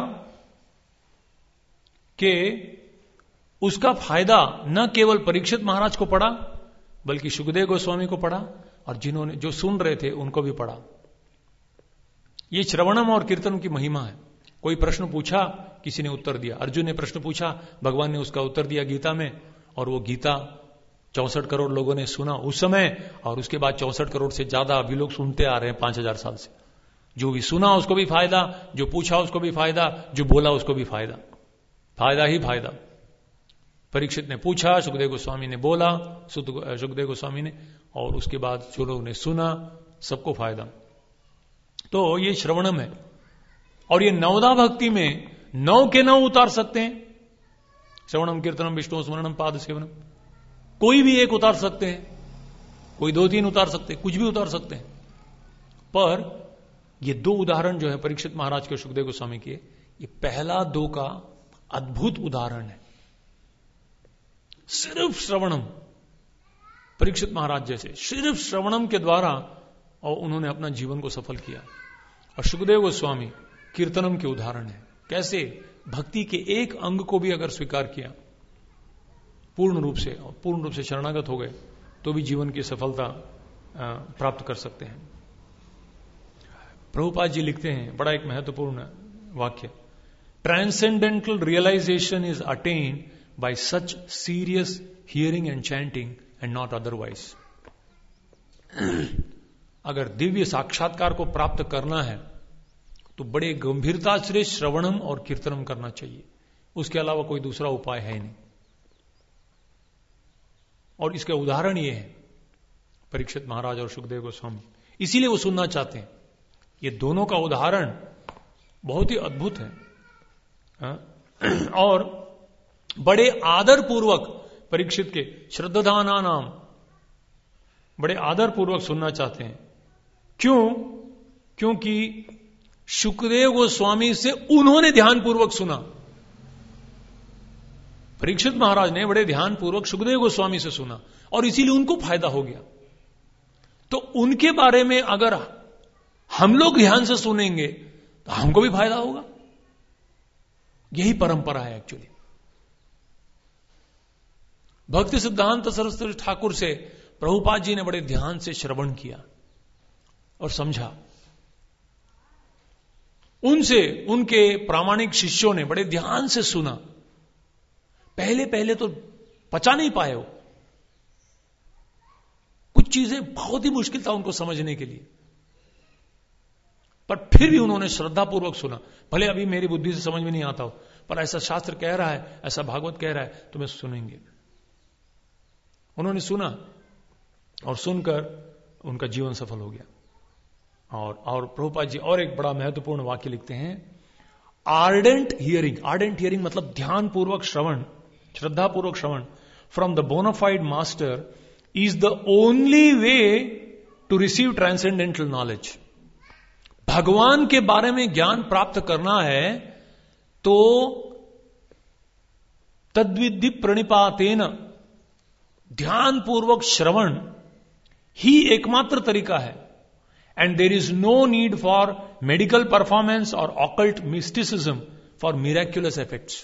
कि उसका फायदा न केवल परीक्षित महाराज को पड़ा बल्कि शुकदेव गोस्वामी को पड़ा, और जिन्होंने जो सुन रहे थे उनको भी पड़ा। ये श्रवणम और कीर्तन की महिमा है। कोई प्रश्न पूछा, किसी ने उत्तर दिया। अर्जुन ने प्रश्न पूछा, भगवान ने उसका उत्तर दिया गीता में, और वो गीता 64 करोड़ लोगों ने सुना उस समय, और उसके बाद 64 करोड़ से ज्यादा अभी लोग सुनते आ रहे हैं 5000 साल से। जो भी सुना उसको भी फायदा, जो पूछा उसको भी फायदा, जो बोला उसको भी फायदा, फायदा ही फायदा। परीक्षित ने पूछा, सुखदेव गोस्वामी ने बोला, सुखदेव गोस्वामी ने, और उसके बाद जो लोगों ने सुना सबको फायदा। तो ये श्रवणम है। और ये नवदा भक्ति में 9 के 9 उतार सकते हैं। श्रवणम कीर्तनम विष्णु स्मरणम पाद सेवनम, कोई भी एक उतार सकते हैं, कोई 2-3 उतार सकते हैं, कुछ भी उतार सकते हैं। पर ये 2 उदाहरण जो है परीक्षित महाराज के सुखदेव गोस्वामी के, ये पहला 2 का अद्भुत उदाहरण है। सिर्फ श्रवणम, परीक्षित महाराज जैसे सिर्फ श्रवणम के द्वारा और उन्होंने अपना जीवन को सफल किया। और सुखदेव गोस्वामी कीर्तनम के उदाहरण है। कैसे भक्ति के एक अंग को भी अगर स्वीकार किया पूर्ण रूप से, और पूर्ण रूप से शरणागत हो गए, तो भी जीवन की सफलता प्राप्त कर सकते हैं। प्रभुपाद जी लिखते हैं बड़ा एक महत्वपूर्ण वाक्य, transcendental realisation is attained by such serious hearing and chanting and not otherwise. अगर दिव्य साक्षात्कार को प्राप्त करना है तो बड़े गंभीरता से श्रवणम और कीर्तनम करना चाहिए, उसके अलावा कोई दूसरा उपाय है नहीं। और इसका उदाहरण यह है परीक्षित महाराज और सुखदेव गोस्वामी, इसीलिए वो सुनना चाहते हैं। ये दोनों का उदाहरण बहुत ही अद्भुत है। और बड़े आदर पूर्वक परीक्षित के श्रद्धाना नाम बड़े आदर पूर्वक सुनना चाहते हैं। क्यों? क्योंकि सुखदेव गोस्वामी से उन्होंने ध्यान पूर्वक सुना। परीक्षित महाराज ने बड़े ध्यान पूर्वक सुखदेव गोस्वामी से सुना, और इसीलिए उनको फायदा हो गया। तो उनके बारे में अगर हम लोग ध्यान से सुनेंगे तो हमको भी फायदा होगा। यही परंपरा है एक्चुअली। भक्ति सिद्धांत सरस्वती ठाकुर से प्रभुपाद जी ने बड़े ध्यान से श्रवण किया और समझा। उनसे उनके प्रामाणिक शिष्यों ने बड़े ध्यान से सुना। पहले पहले तो पचा नहीं पाए हो, कुछ चीजें बहुत ही मुश्किल था उनको समझने के लिए, पर फिर भी उन्होंने श्रद्धापूर्वक सुना। भले अभी मेरी बुद्धि से समझ में नहीं आता हो, पर ऐसा शास्त्र कह रहा है, ऐसा भागवत कह रहा है, तो मैं सुनेंगे। उन्होंने सुना और सुनकर उनका जीवन सफल हो गया। और प्रभुपाद जी और एक बड़ा महत्वपूर्ण वाक्य लिखते हैं, आर्डेंट हियरिंग मतलब ध्यान पूर्वक श्रवण, श्रद्धा पूर्वक श्रवण from the bona fide master is the only way to receive transcendental knowledge. भगवान के बारे में ज्ञान प्राप्त करना है तो तद्विद्धि प्रणिपातेन, ध्यान पूर्वक श्रवण ही एकमात्र तरीका है। And there is no need for medical performance और occult mysticism for miraculous effects.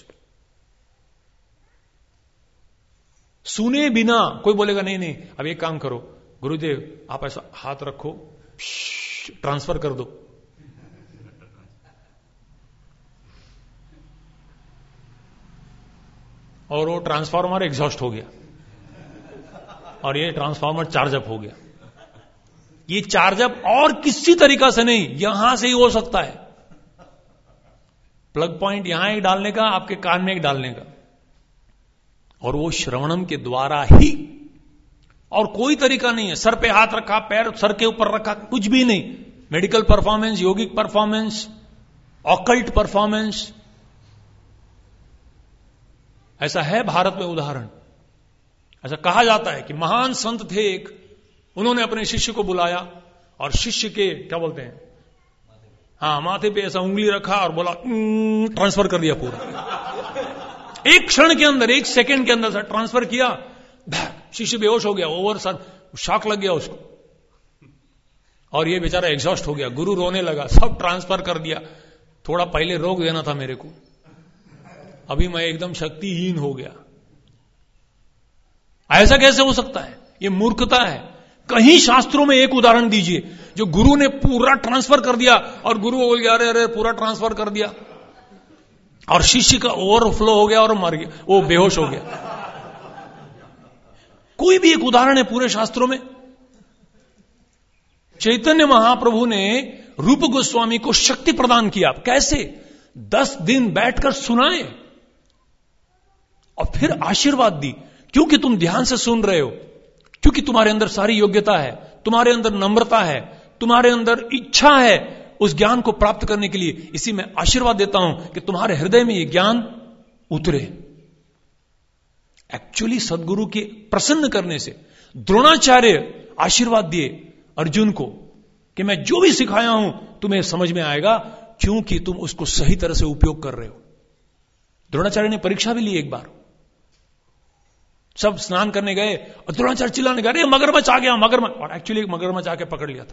सुने बिना कोई बोलेगा नहीं नहीं अब एक काम करो गुरुदेव, आप ऐसा हाथ रखो, ट्रांसफर कर दो, और वो ट्रांसफार्मर एग्जॉस्ट हो गया और ये ट्रांसफार्मर चार्जअप हो गया। ये चार्जअप और किसी तरीका से नहीं, यहां से ही हो सकता है। प्लग पॉइंट यहां एक डालने का, आपके कान में एक डालने का, और वो श्रवणम के द्वारा ही, और कोई तरीका नहीं है। सर पे हाथ रखा, पैर सर के ऊपर रखा, कुछ भी नहीं। Medical performance, yogic performance, occult performance, ऐसा है भारत में उदाहरण। ऐसा कहा जाता है कि महान संत थे एक, उन्होंने अपने शिष्य को बुलाया और शिष्य के क्या बोलते हैं, माथे पे ऐसा उंगली रखा और बोला, ट्रांसफर कर दिया पूरा। एक क्षण के अंदर, एक सेकंड के अंदर ट्रांसफर किया, शिष्य बेहोश हो गया, ओवर सर शॉक लग गया उसको, और ये बेचारा एग्जॉस्ट हो गया। गुरु रोने लगा, सब ट्रांसफर कर दिया, थोड़ा पहले रोक देना था मेरे को, अभी मैं एकदम शक्तिहीन हो गया। ऐसा कैसे हो सकता है? ये मूर्खता है। कहीं शास्त्रों में एक उदाहरण दीजिए जो गुरु ने पूरा ट्रांसफर कर दिया और गुरु बोल गया, अरे पूरा ट्रांसफर कर दिया, और शिष्य का ओवरफ्लो हो गया और मर गया, वो बेहोश हो गया। कोई भी एक उदाहरण है पूरे शास्त्रों में? चैतन्य महाप्रभु ने रूप गोस्वामी को शक्ति प्रदान किया। कैसे? 10 दिन बैठकर सुनाए और फिर आशीर्वाद दी, क्योंकि तुम ध्यान से सुन रहे हो, क्योंकि तुम्हारे अंदर सारी योग्यता है, तुम्हारे अंदर नम्रता है, तुम्हारे अंदर इच्छा है उस ज्ञान को प्राप्त करने के लिए। इसी में आशीर्वाद देता हूं कि तुम्हारे हृदय में यह ज्ञान उतरे। एक्चुअली सदगुरु के प्रसन्न करने से द्रोणाचार्य आशीर्वाद दिए अर्जुन को कि मैं जो भी सिखाया हूं तुम्हें समझ में आएगा, क्योंकि तुम उसको सही तरह से उपयोग कर रहे हो। द्रोणाचार्य ने परीक्षा भी ली एक बार। सब स्नान करने गए और द्रोणाचार्य चिल्लाने गए, अरे मगरमच्छ आ गया, मगरमच्छ, और एक्चुअली एक मगरमच्छ आके पकड़ लिया था।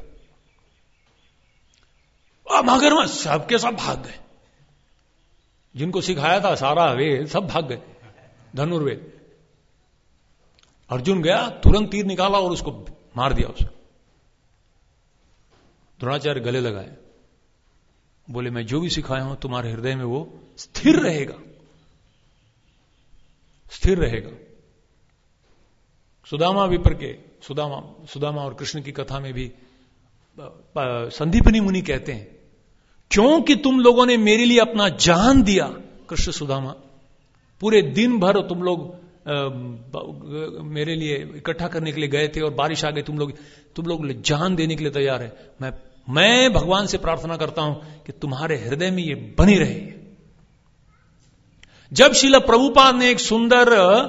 मगरमच्छ, सबके सब भाग गए, जिनको सिखाया था सारा वेद सब भाग गए, धनुर्वेद। अर्जुन गया, तुरंत तीर निकाला और उसको मार दिया उसे। द्रोणाचार्य गले लगाए, बोले मैं जो भी सिखाया हूं तुम्हारे हृदय में वो स्थिर रहेगा, स्थिर रहेगा। सुदामा विप्र के, सुदामा और कृष्ण की कथा में भी संदीपनी मुनि कहते हैं, क्योंकि तुम लोगों ने मेरे लिए अपना जान दिया। कृष्ण सुदामा, पूरे दिन भर तुम लोग मेरे लिए इकट्ठा करने के लिए गए थे और बारिश आ गई, तुम लोग जान देने के लिए तैयार है। मैं भगवान से प्रार्थना करता हूं कि तुम्हारे हृदय में ये बनी रहे। जब श्रील प्रभुपाद ने एक सुंदर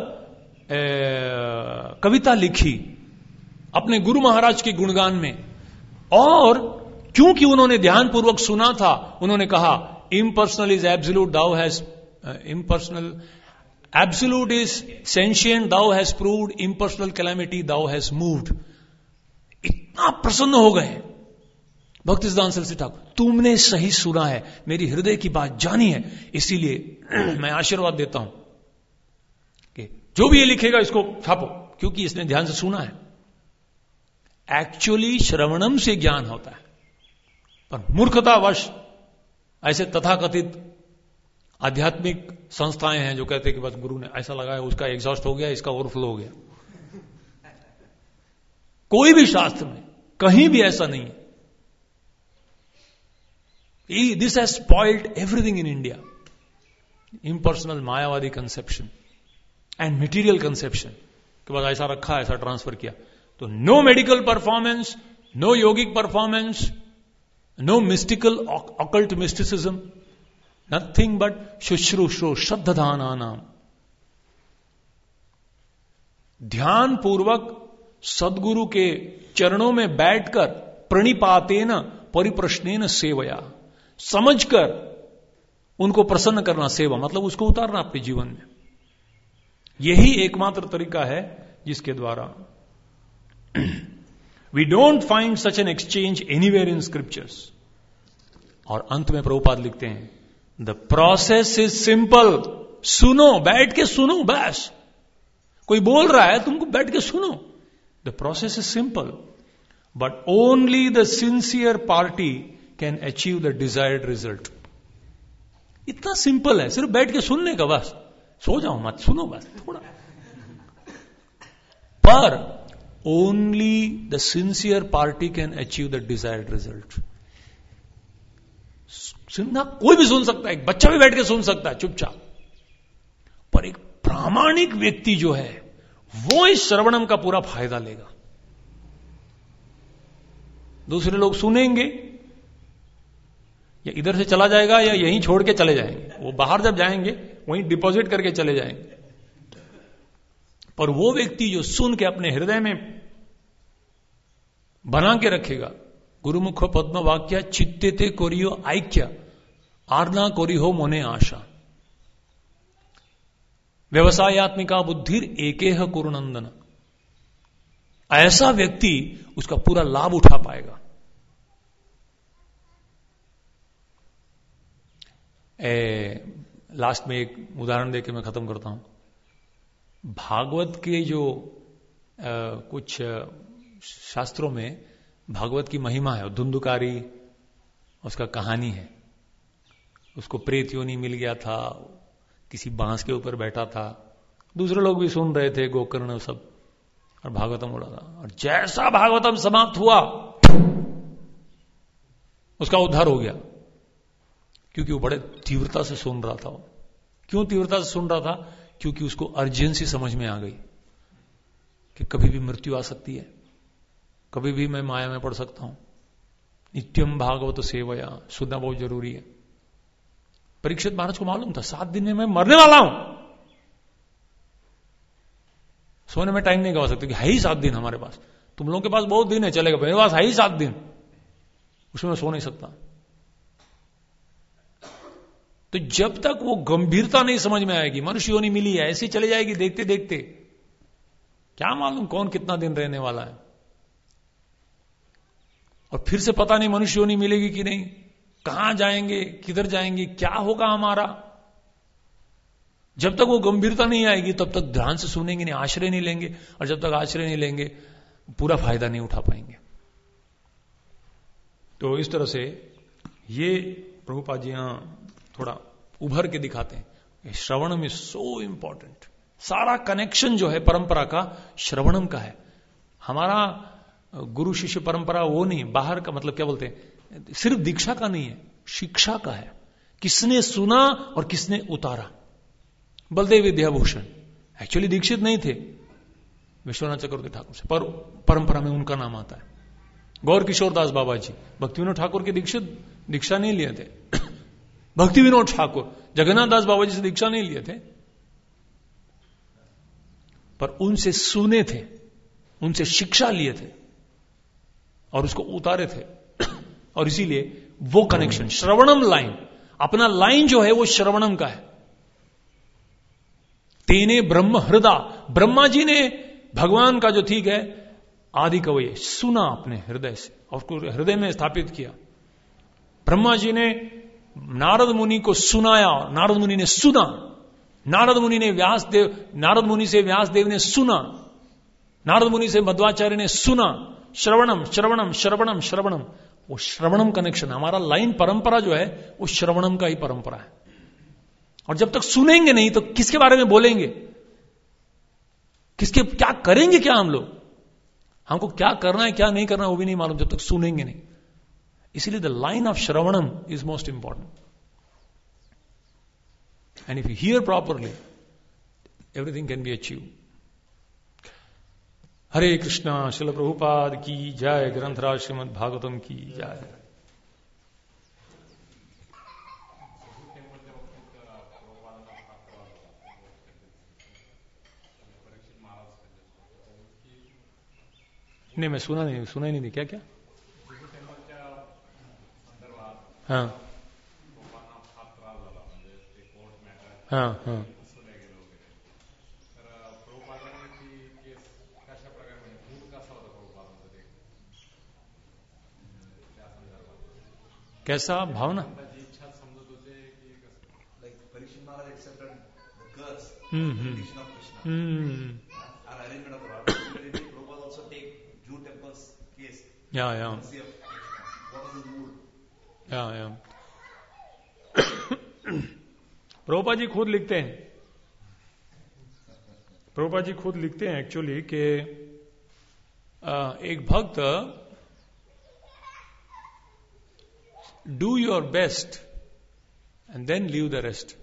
कविता लिखी अपने गुरु महाराज के गुणगान में, और क्योंकि उन्होंने ध्यानपूर्वक सुना था, उन्होंने कहा impersonal is absolute, thou hast impersonal, absolute is sentient, thou hast proved, impersonal calamity thou hast moved. इतना प्रसन्न हो गए भक्ति सिद्धांत सरस्वती ठाकुर, तुमने सही सुना है, मेरी हृदय की बात जानी है, इसीलिए मैं आशीर्वाद देता हूं कि जो भी ये लिखेगा इसको छापो, क्योंकि इसने ध्यान से सुना है। एक्चुअली श्रवणम से ज्ञान होता है, पर मूर्खतावश ऐसे तथाकथित आध्यात्मिक संस्थाएं हैं जो कहते हैं कि बस गुरु ने ऐसा लगाया, उसका एग्जॉस्ट हो गया, इसका ओवरफ्लो हो गया। कोई भी शास्त्र में कहीं भी ऐसा नहीं है। This has spoiled everything in India. Impersonal मायावादी conception and material conception कि बस ऐसा रखा, ऐसा ट्रांसफर किया। तो no medical performance, no yogic performance, no mystical occult mysticism, nothing but शुश्रूषो श्रद्धाना नाम। ध्यान पूर्वक सदगुरु के चरणों में बैठकर प्रणिपातेन परिप्रश्नेन सेवया, समझकर उनको प्रसन्न करना, सेवा मतलब उसको उतारना अपने जीवन में। यही एकमात्र तरीका है जिसके द्वारा we don't find such an exchange anywhere in scriptures. और अंत में प्रभुपाद लिखते हैं, द प्रोसेस इज सिंपल। सुनो, बैठ के सुनो, बस। कोई बोल रहा है, तुमको बैठ के सुनो। The process is simple, but only the sincere party can achieve the desired result. इतना सिंपल है, सिर्फ बैठ के सुनने का, बस। सो जाओ मत, सुनो बस थोड़ा। पर only the sincere party can achieve the desired result. सुनना कोई भी सुन सकता है, एक बच्चा भी बैठ के सुन सकता है चुपचाप, पर एक प्रामाणिक व्यक्ति जो है वो इस श्रवणम का पूरा फायदा लेगा। दूसरे लोग सुनेंगे, या इधर से चला जाएगा या यहीं छोड़ के चले जाएंगे। वो बाहर जब जाएंगे वहीं डिपॉजिट करके चले जाएंगे। पर वो व्यक्ति जो सुन के अपने हृदय में बना के रखेगा। गुरुमुख पद्म वाक्य चित्ते ते कोरियो ऐक्य आर्ना कोरी हो मोने आशा। व्यवसायत्मिका बुद्धिर एकेह कुरुनंदन। ऐसा व्यक्ति उसका पूरा लाभ उठा पाएगा। लास्ट में एक उदाहरण देके मैं खत्म करता हूं। भागवत के जो कुछ शास्त्रों में भागवत की महिमा है, धुंधुकारी उसका कहानी है। उसको प्रेत योनि मिल गया था, किसी बांस के ऊपर बैठा था, दूसरे लोग भी सुन रहे थे, गोकर्ण सब, और भागवतम उड़ा था। और जैसा भागवतम समाप्त हुआ उसका उद्धार हो गया, क्योंकि वो बड़े तीव्रता से सुन रहा था। क्यों तीव्रता से सुन रहा था? क्योंकि उसको अर्जेंसी समझ में आ गई कि कभी भी मृत्यु आ सकती है, कभी भी मैं माया में पड़ सकता हूं। नित्यम भागवत सेवया, सुनना बहुत जरूरी है। परीक्षित महाराज को मालूम था 7 दिन में मैं मरने वाला हूं, सोने में टाइम नहीं गवा सकते, कि है ही 7 दिन हमारे पास। तुम लोगों के पास बहुत दिन है, चलेगा, मेरे पास है ही 7 दिन, उसमें मैं सो नहीं सकता। तो जब तक वो गंभीरता नहीं समझ में आएगी, मनुष्य योनि मिली है, ऐसी चले जाएगी देखते देखते, क्या मालूम कौन कितना दिन रहने वाला है। और फिर से पता नहीं मनुष्य योनि मिलेगी कि नहीं, कहां जाएंगे, किधर जाएंगे, क्या होगा हमारा। जब तक वो गंभीरता नहीं आएगी तब तक ध्यान से सुनेंगे नहीं, आश्रय नहीं लेंगे, और जब तक आश्रय नहीं लेंगे पूरा फायदा नहीं उठा पाएंगे। तो इस तरह से ये प्रभुपाद जी यहां थोड़ा उभर के दिखाते हैं। Shravanam is so important. सारा कनेक्शन जो है परंपरा का श्रवणम का है। हमारा गुरु शिष्य परंपरा वो नहीं, बाहर का, मतलब क्या बोलते हैं, सिर्फ दीक्षा का नहीं है, शिक्षा का है। किसने सुना और किसने उतारा। बलदेव विद्याभूषण एक्चुअली दीक्षित नहीं थे विश्वनाथ चक्रवर्ती ठाकुर से, पर परंपरा में उनका नाम आता है। गौर किशोर दास बाबा जी भक्ति विनोद ठाकुर के दीक्षा नहीं लिए थे। भक्ति विनोद ठाकुर जगन्नाथ दास बाबा जी से दीक्षा नहीं लिए थे, पर उनसे सुने थे, उनसे शिक्षा लिए थे और उसको उतारे थे। और इसीलिए वो कनेक्शन, श्रवणम लाइन, अपना लाइन जो है वो श्रवणम का है। तेने ब्रह्म हृदय, ब्रह्मा जी ने भगवान का जो ठीक है आदि कवि सुना अपने हृदय से और उसको हृदय में स्थापित किया। ब्रह्मा जी ने नारद मुनि को सुनाया, नारद मुनि ने सुना, नारद मुनि से व्यास देव ने सुना, नारद मुनि से मध्वाचार्य ने सुना। श्रवणम श्रवणम श्रवणम श्रवणम, वो श्रवणम कनेक्शन, हमारा लाइन परंपरा जो है वो श्रवणम का ही परंपरा है। और जब तक सुनेंगे नहीं तो किसके बारे में बोलेंगे, किसके क्या करेंगे, क्या हम लोग, हमको क्या करना है क्या नहीं करना है वो भी नहीं मालूम जब तक सुनेंगे नहीं। इसीलिए the line of shravanam is most important. And if you hear properly everything can be achieve. Hare Krishna. Srila Prabhupada की जय। ग्रंथराज श्रीमद् भागवतम की जय। नहीं, मैं सुना ही नहीं। क्या हाँ हाँ कैसा भावना। प्रभुपाद जी खुद लिखते हैं एक्चुअली कि एक भक्त do your best and then leave the rest.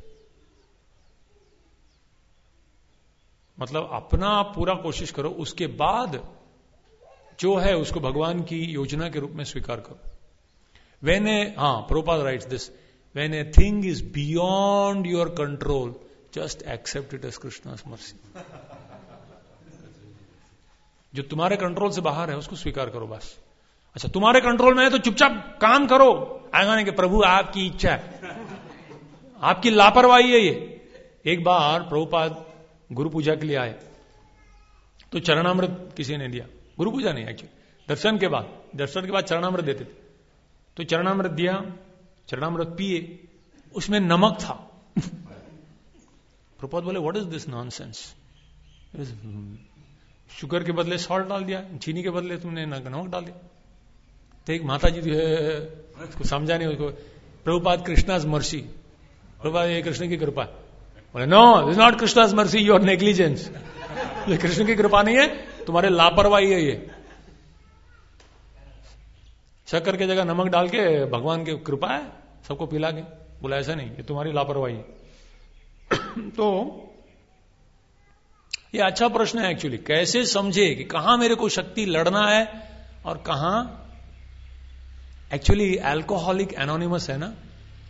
मतलब अपना पूरा कोशिश करो, उसके बाद जो है उसको भगवान की योजना के रूप में स्वीकार करो। Prabhupada writes this, when a thing is beyond your control, just accept it as Krishna's mercy. जो तुम्हारे कंट्रोल से बाहर है उसको स्वीकार करो बस। अच्छा तुम्हारे कंट्रोल में है तो चुपचाप काम करो। आएगा नहीं कि प्रभु आपकी इच्छा है, आपकी लापरवाही है ये। एक बार प्रभुपाद गुरु पूजा के लिए आए तो चरणामृत किसी ने दिया, गुरु पूजा नहीं एक्चुअली, दर्शन के बाद चरणामृत देते थे। तो चरणामृत दिया, चरणामृत पिए, उसमें नमक था। प्रभुपाद बोले what is this nonsense, sugar के बदले सॉल्ट डाल दिया, चीनी के बदले तुमने नमक डाल दिया। तो एक माता जी उसको समझा नहीं, उसको प्रभुपाद कृष्णाज मर्सी, प्रभुपाद ये कृष्ण की कृपा। बोले no this not Krishna's mercy, your negligence. ये कृष्ण की कृपा नहीं है, तुम्हारे लापरवाही है ये। शक्कर की जगह नमक डाल के भगवान की कृपा है, सबको पिला के। बोला ऐसा नहीं, ये तुम्हारी लापरवाही है। तो ये अच्छा प्रश्न है एक्चुअली, कैसे समझे कि कहां मेरे को शक्ति लड़ना है और कहां। एक्चुअली अल्कोहलिक एनोनिमस है ना,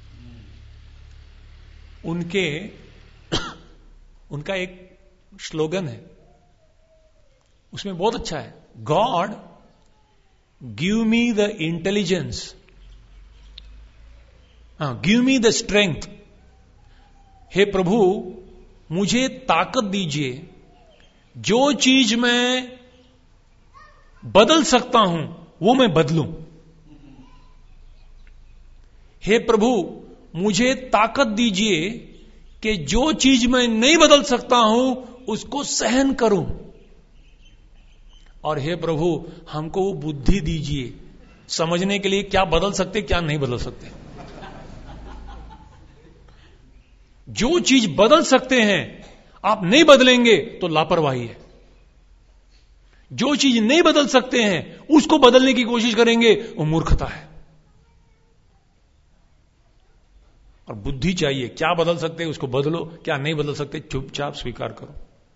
उनका एक स्लोगन है, उसमें बहुत अच्छा है, God give me the intelligence, give me the strength. हे प्रभु मुझे ताकत दीजिए, जो चीज मैं बदल सकता हूं वो मैं बदलूं। हे प्रभु मुझे ताकत दीजिए कि जो चीज मैं नहीं बदल सकता हूं उसको सहन करूं। और हे प्रभु हमको वो बुद्धि दीजिए समझने के लिए क्या बदल सकते क्या नहीं बदल सकते। जो चीज बदल सकते हैं आप नहीं बदलेंगे तो लापरवाही है, जो चीज नहीं बदल सकते हैं उसको बदलने की कोशिश करेंगे वो मूर्खता है। और बुद्धि चाहिए, क्या बदल सकते उसको बदलो, क्या नहीं बदल सकते चुपचाप स्वीकार करो।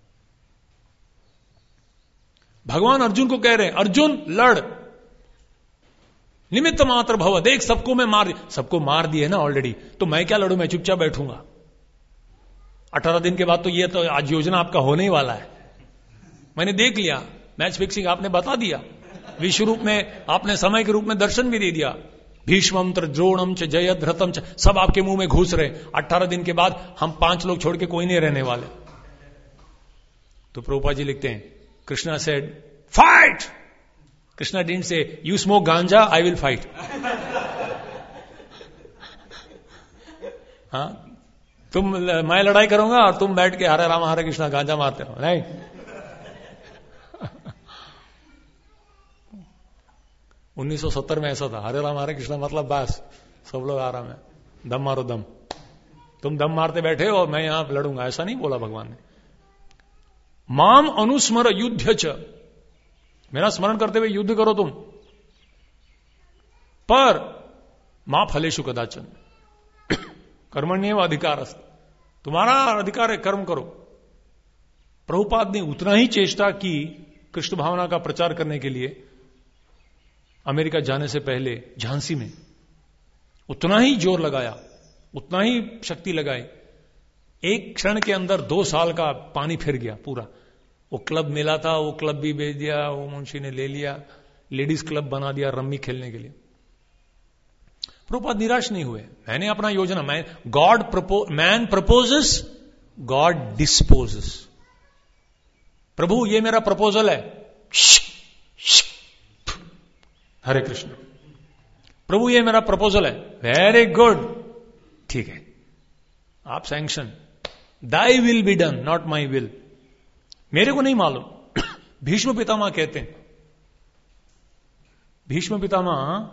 भगवान अर्जुन को कह रहे हैं अर्जुन लड़, निमित्त मात्र भव, देख सबको मैं सबको मार दिए ना ऑलरेडी, तो मैं क्या लड़ूं, मैं चुपचाप बैठूंगा। 18 दिन के बाद तो ये तो आज योजना आपका होने ही वाला है, मैंने देख लिया, मैच फिक्सिंग आपने बता दिया, विश्व रूप में आपने समय के रूप में दर्शन भी दे दिया, भीष्मम च द्रोणम च जयद्रथम च सब आपके मुंह में घुस रहे। 18 दिन के बाद हम 5 लोग छोड़ के कोई नहीं रहने वाले। तो प्रभुपाद जी लिखते हैं Krishna said fight, Krishna didn't say you smoke ganja I will fight. हाँ मैं लड़ाई करूंगा और तुम बैठ के हरे राम हरे कृष्णा गांजा मारते रहो, नहीं। 1970 में ऐसा था, हरे राम हरे कृष्णा मतलब बस सब लोग आराम है, दम मारो दम, तुम दम मारते बैठे हो मैं यहां लड़ूंगा, ऐसा नहीं बोला भगवान ने। माम अनुस्मर युद्ध च, मेरा स्मरण करते हुए युद्ध करो तुम, पर मां फलेषु कदाचन कर्मण्येव अधिकारस्त, तुम्हारा अधिकार है कर्म करो। प्रभुपाद ने उतना ही चेष्टा की कृष्ण भावना का प्रचार करने के लिए अमेरिका जाने से पहले झांसी में, उतना ही जोर लगाया, उतना ही शक्ति लगाई। एक क्षण के अंदर 2 साल का पानी फिर गया पूरा। वो क्लब मिला था, वो क्लब भी बेच दिया, वो मुंशी ने ले लिया, लेडीज क्लब बना दिया रम्मी खेलने के लिए। प्रभुपाद निराश नहीं हुए, मैंने अपना योजना, मैन प्रपोजेस गॉड डिस्पोजेस। प्रभु ये मेरा प्रपोजल है, हरे कृष्ण। प्रभु ये मेरा प्रपोजल है, वेरी गुड, ठीक है आप sanction, thy will be done not my will. मेरे को नहीं मालूम। भीष्म पितामह कहते हैं, भीष्म पितामह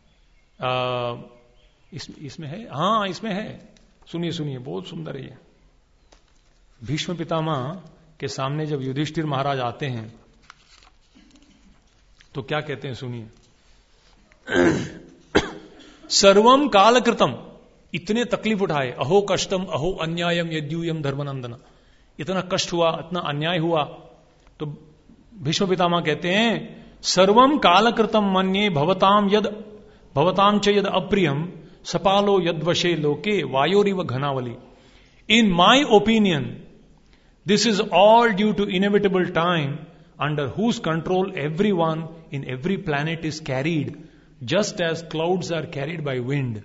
इसमें है, हाँ इसमें है, सुनिए सुनिए बहुत सुंदर है ये। भीष्म पितामह के सामने जब युधिष्ठिर महाराज आते हैं तो क्या कहते हैं सुनिए। सर्वम कालकृतम, इतने तकलीफ उठाए, अहो कष्टम अहो अन्यायम यद्यूयम धर्मनंदन, इतना कष्ट हुआ, इतना अन्याय हुआ। तो भीष्म पितामह कहते हैं सर्वम कालकृतम मन्ये भवताम च यद अप्रियम सपालो यद्वशे लोके वायोरिव घनावली। In my opinion this is all due to inevitable time under whose control everyone in every planet is carried, just as clouds are carried by wind.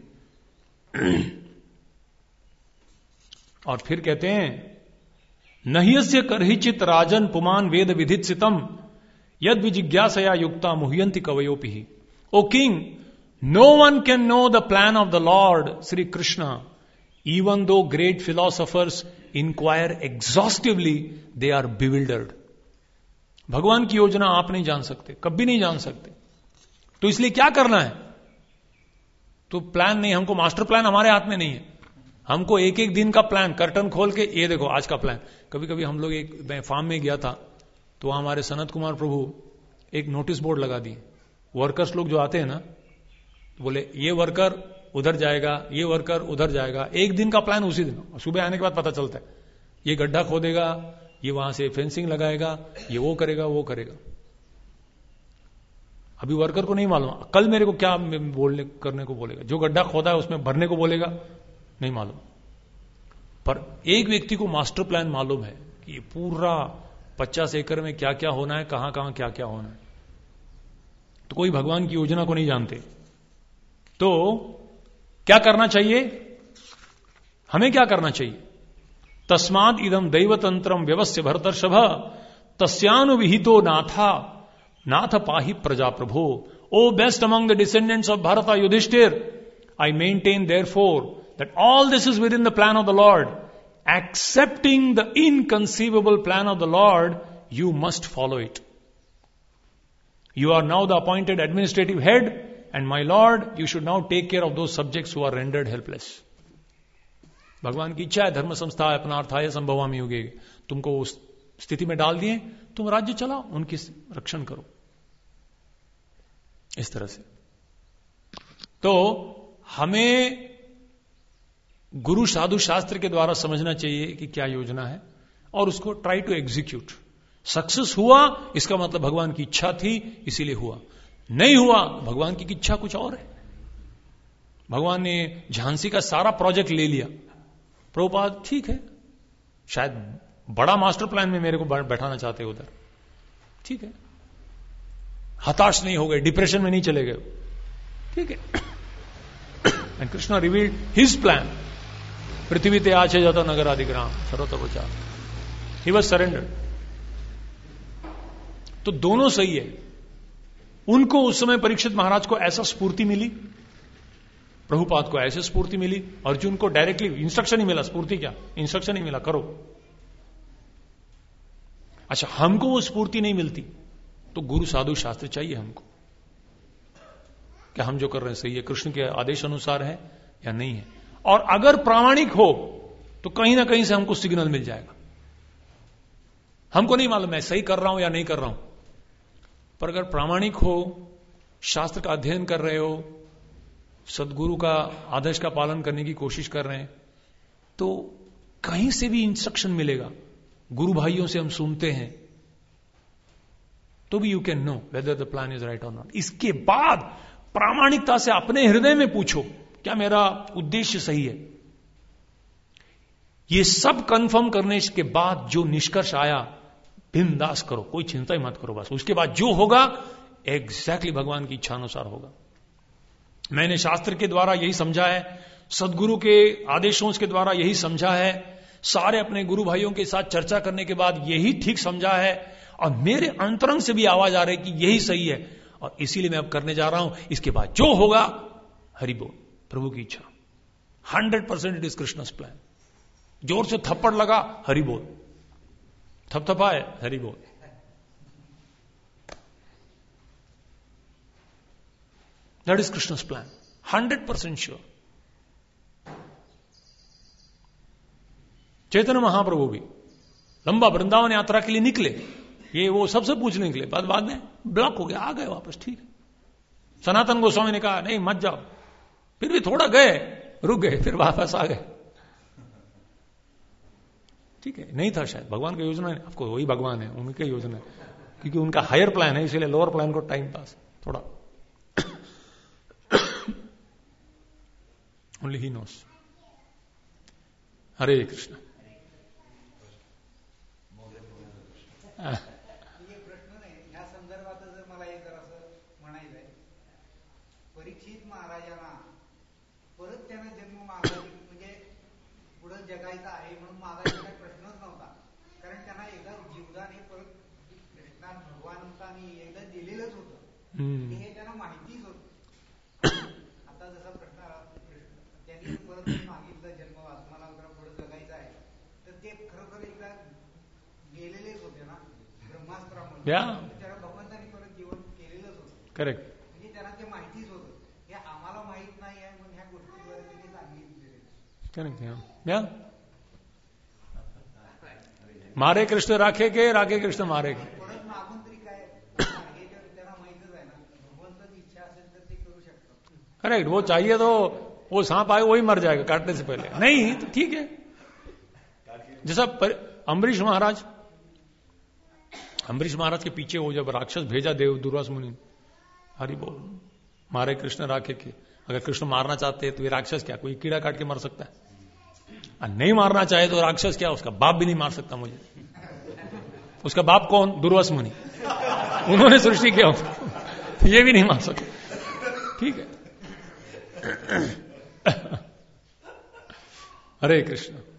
और फिर कहते हैं, नह्यस्य करहिचित राजन पुमान वेद विधित सितम यद विजिज्ञासया युक्ता मुह्यंति कवयोपि. O king, no one can know the plan of the Lord, Sri Krishna, even though great philosophers inquire exhaustively, they are bewildered. भगवान की योजना आप नहीं जान सकते, कभी नहीं जान सकते. तो इसलिए क्या करना है? तो प्लान नहीं, हमको मास्टर प्लान हमारे हाथ में नहीं है. हमको एक एक दिन का प्लान, कर्टन खोल के ये देखो आज का प्लान. कभी कभी हम लोग मैं फार्म में गया था, तो वहां हमारे सनत कुमार प्रभु एक नोटिस बोर्ड लगा दिए. वर्कर्स लोग जो आते हैं ना, तो बोले ये वर्कर उधर जाएगा, ये वर्कर उधर जाएगा. एक दिन का प्लान उसी दिन, सुबह आने के बाद पता चलता है ये गड्ढा खोदेगा, ये वहां से फेंसिंग लगाएगा, ये वो करेगा वो करेगा. अभी वर्कर को नहीं मालूम कल मेरे को क्या बोलने करने को बोलेगा. जो गड्ढा खोदा है उसमें भरने को बोलेगा, नहीं मालूम. पर एक व्यक्ति को मास्टर प्लान मालूम है कि पूरा 50 एकड़ में क्या क्या होना है, कहां कहां क्या क्या होना है. तो कोई भगवान की योजना को नहीं जानते. तो क्या करना चाहिए? हमें क्या करना चाहिए? तस्माद इदम दैवतंत्रम व्यवस्य भरतर्षभ तस्यानुविहितो नाथ पाहि प्रजा प्रभो. O best among the descendants of Bharata Yudhishthira, I maintain therefore that all this is within the plan of the Lord. Accepting the inconceivable plan of the Lord, you must follow it. You are now the appointed administrative head, and my Lord, you should now take care of those subjects who are rendered helpless. भगवान की इच्छा है, धर्म संस्था है, अपनार्थाय संभवामि युगे. तुमको उस स्थिति में डाल दिए, तुम राज्य चलाओ, उनकी रक्षण करो. इस तरह से. तो हमें गुरु साधु शास्त्र के द्वारा समझना चाहिए कि क्या योजना है और उसको ट्राई टू एग्जीक्यूट. सक्सेस हुआ इसका मतलब भगवान की इच्छा थी इसीलिए हुआ. नहीं हुआ भगवान की इच्छा कुछ और है. भगवान ने झांसी का सारा प्रोजेक्ट ले लिया. प्रभुपाद ठीक है, शायद बड़ा मास्टर प्लान में मेरे को बैठाना चाहते उधर, ठीक है. हताश नहीं हो गए, डिप्रेशन में नहीं चले गए, ठीक है. And Krishna revealed his plan. पृथ्वी ते आछे जाता नगर आदिग्राम सर्वतो बचा. He was surrendered. तो दोनों सही है. उनको उस समय परीक्षित महाराज को ऐसा स्फूर्ति मिली, प्रभुपाद को ऐसे स्फूर्ति मिली. अर्जुन को डायरेक्टली इंस्ट्रक्शन ही मिला, स्फूर्ति क्या, इंस्ट्रक्शन ही मिला, करो. अच्छा, हमको वो स्फूर्ति नहीं मिलती तो गुरु साधु शास्त्र चाहिए हमको. क्या हम जो कर रहे हैं सही है, कृष्ण के आदेश अनुसार है या नहीं है. और अगर प्रामाणिक हो तो कहीं ना कहीं से हमको सिग्नल मिल जाएगा. हमको नहीं मालूम मैं सही कर रहा हूं या नहीं कर रहा हूं, पर अगर प्रामाणिक हो, शास्त्र का अध्ययन कर रहे हो, सदगुरु का आदेश का पालन करने की कोशिश कर रहे हैं, तो कहीं से भी इंस्ट्रक्शन मिलेगा. गुरु भाइयों से हम सुनते हैं तो भी you can know whether the plan is right और नॉट. इसके बाद प्रामाणिकता से अपने हृदय में पूछो, क्या मेरा उद्देश्य सही है. ये सब कंफर्म करने के बाद जो निष्कर्ष आया, बिंदास करो, कोई चिंता ही मत करो. बस उसके बाद जो होगा एग्जैक्टली भगवान की इच्छा अनुसार होगा. मैंने शास्त्र के द्वारा यही समझा है, सदगुरु के आदेशों के द्वारा यही समझा है, सारे अपने गुरु भाइयों के साथ चर्चा करने के बाद यही ठीक समझा है, और मेरे अंतरंग से भी आवाज आ रही है कि यही सही है, और इसीलिए मैं अब करने जा रहा हूं. इसके बाद जो होगा हरि बोल, प्रभु की इच्छा. 100% इट इज कृष्णस प्लान. जोर से थप्पड़ लगा, हरि बोल. थपथपाए, हरि बोल. That is Krishna's plan. 100% sure. Chaitanya Mahaprabhu भी लंबा वृंदावन यात्रा के लिए निकले, ये वो सबसे पूछने निकले, बाद में ब्लॉक हो गया, आ गए वापस. ठीक है. सनातन गोस्वामी ने कहा नहीं मत जाओ, फिर भी थोड़ा गए, रुक गए, फिर वापस आ गए. ठीक है, नहीं था शायद भगवान की योजना. आपको वही भगवान है, उनकी योजना है, क्योंकि उनका हायर प्लान है, इसीलिए लोअर प्लान को टाइम पास थोड़ा. Only he knows. Hare Krishna. Parikshit महाराजांना परत त्यांना जन्म मागायचा म्हणजे पुढे जगायचं आहे म्हणून मागायचा काही प्रश्नच नव्हता. कारण त्यांना एकदा जीवदान हे परत कृष्णा भगवानतानी एकदा दिलेलंच होतं, हे त्यांना माहितीच होतं. आता जसा प्रश्न त्यांनी परत मागितलं जन्म मला पुढे जगायचं आहे, तर ते खरोखर एकदा गेलेलेच होते ना ब्रह्मास्त्रामध्ये, त्याला भगवंतानी परत जीवन केलेलंच होतं. करेक्ट. म्हणजे त्यांना ते माहितीच होतं. हे आम्हाला माहित नाही आहे म्हणून ह्या गोष्टीद्वारे त्यांनी सांगितलेले. करेक्ट. मारे कृष्ण राखे के, राखे कृष्ण मारे के. परत मागून तरी काय, हे त्यांना माहितच आहे ना, भगवंताची इच्छा असेल तर ते करू शकतात. करेक्ट. वो चाहिए तो वो सांप आए वही मर जाएगा काटने से पहले, नहीं तो ठीक है. जैसा अम्बरीश महाराज के पीछे वो जब राक्षस भेजा देव दुर्वास मुनि, हरि बोल, मारे कृष्ण राखे के. अगर कृष्ण मारना चाहते हैं तो ये राक्षस क्या कोई कीड़ा काट के मार सकता है? और नहीं मारना चाहे तो राक्षस क्या, उसका बाप भी नहीं मार सकता मुझे. उसका बाप कौन? दुर्वास मुनि. उन्होंने सृष्टि किया, ये भी नहीं मार सकते. ठीक है. हरे कृष्ण.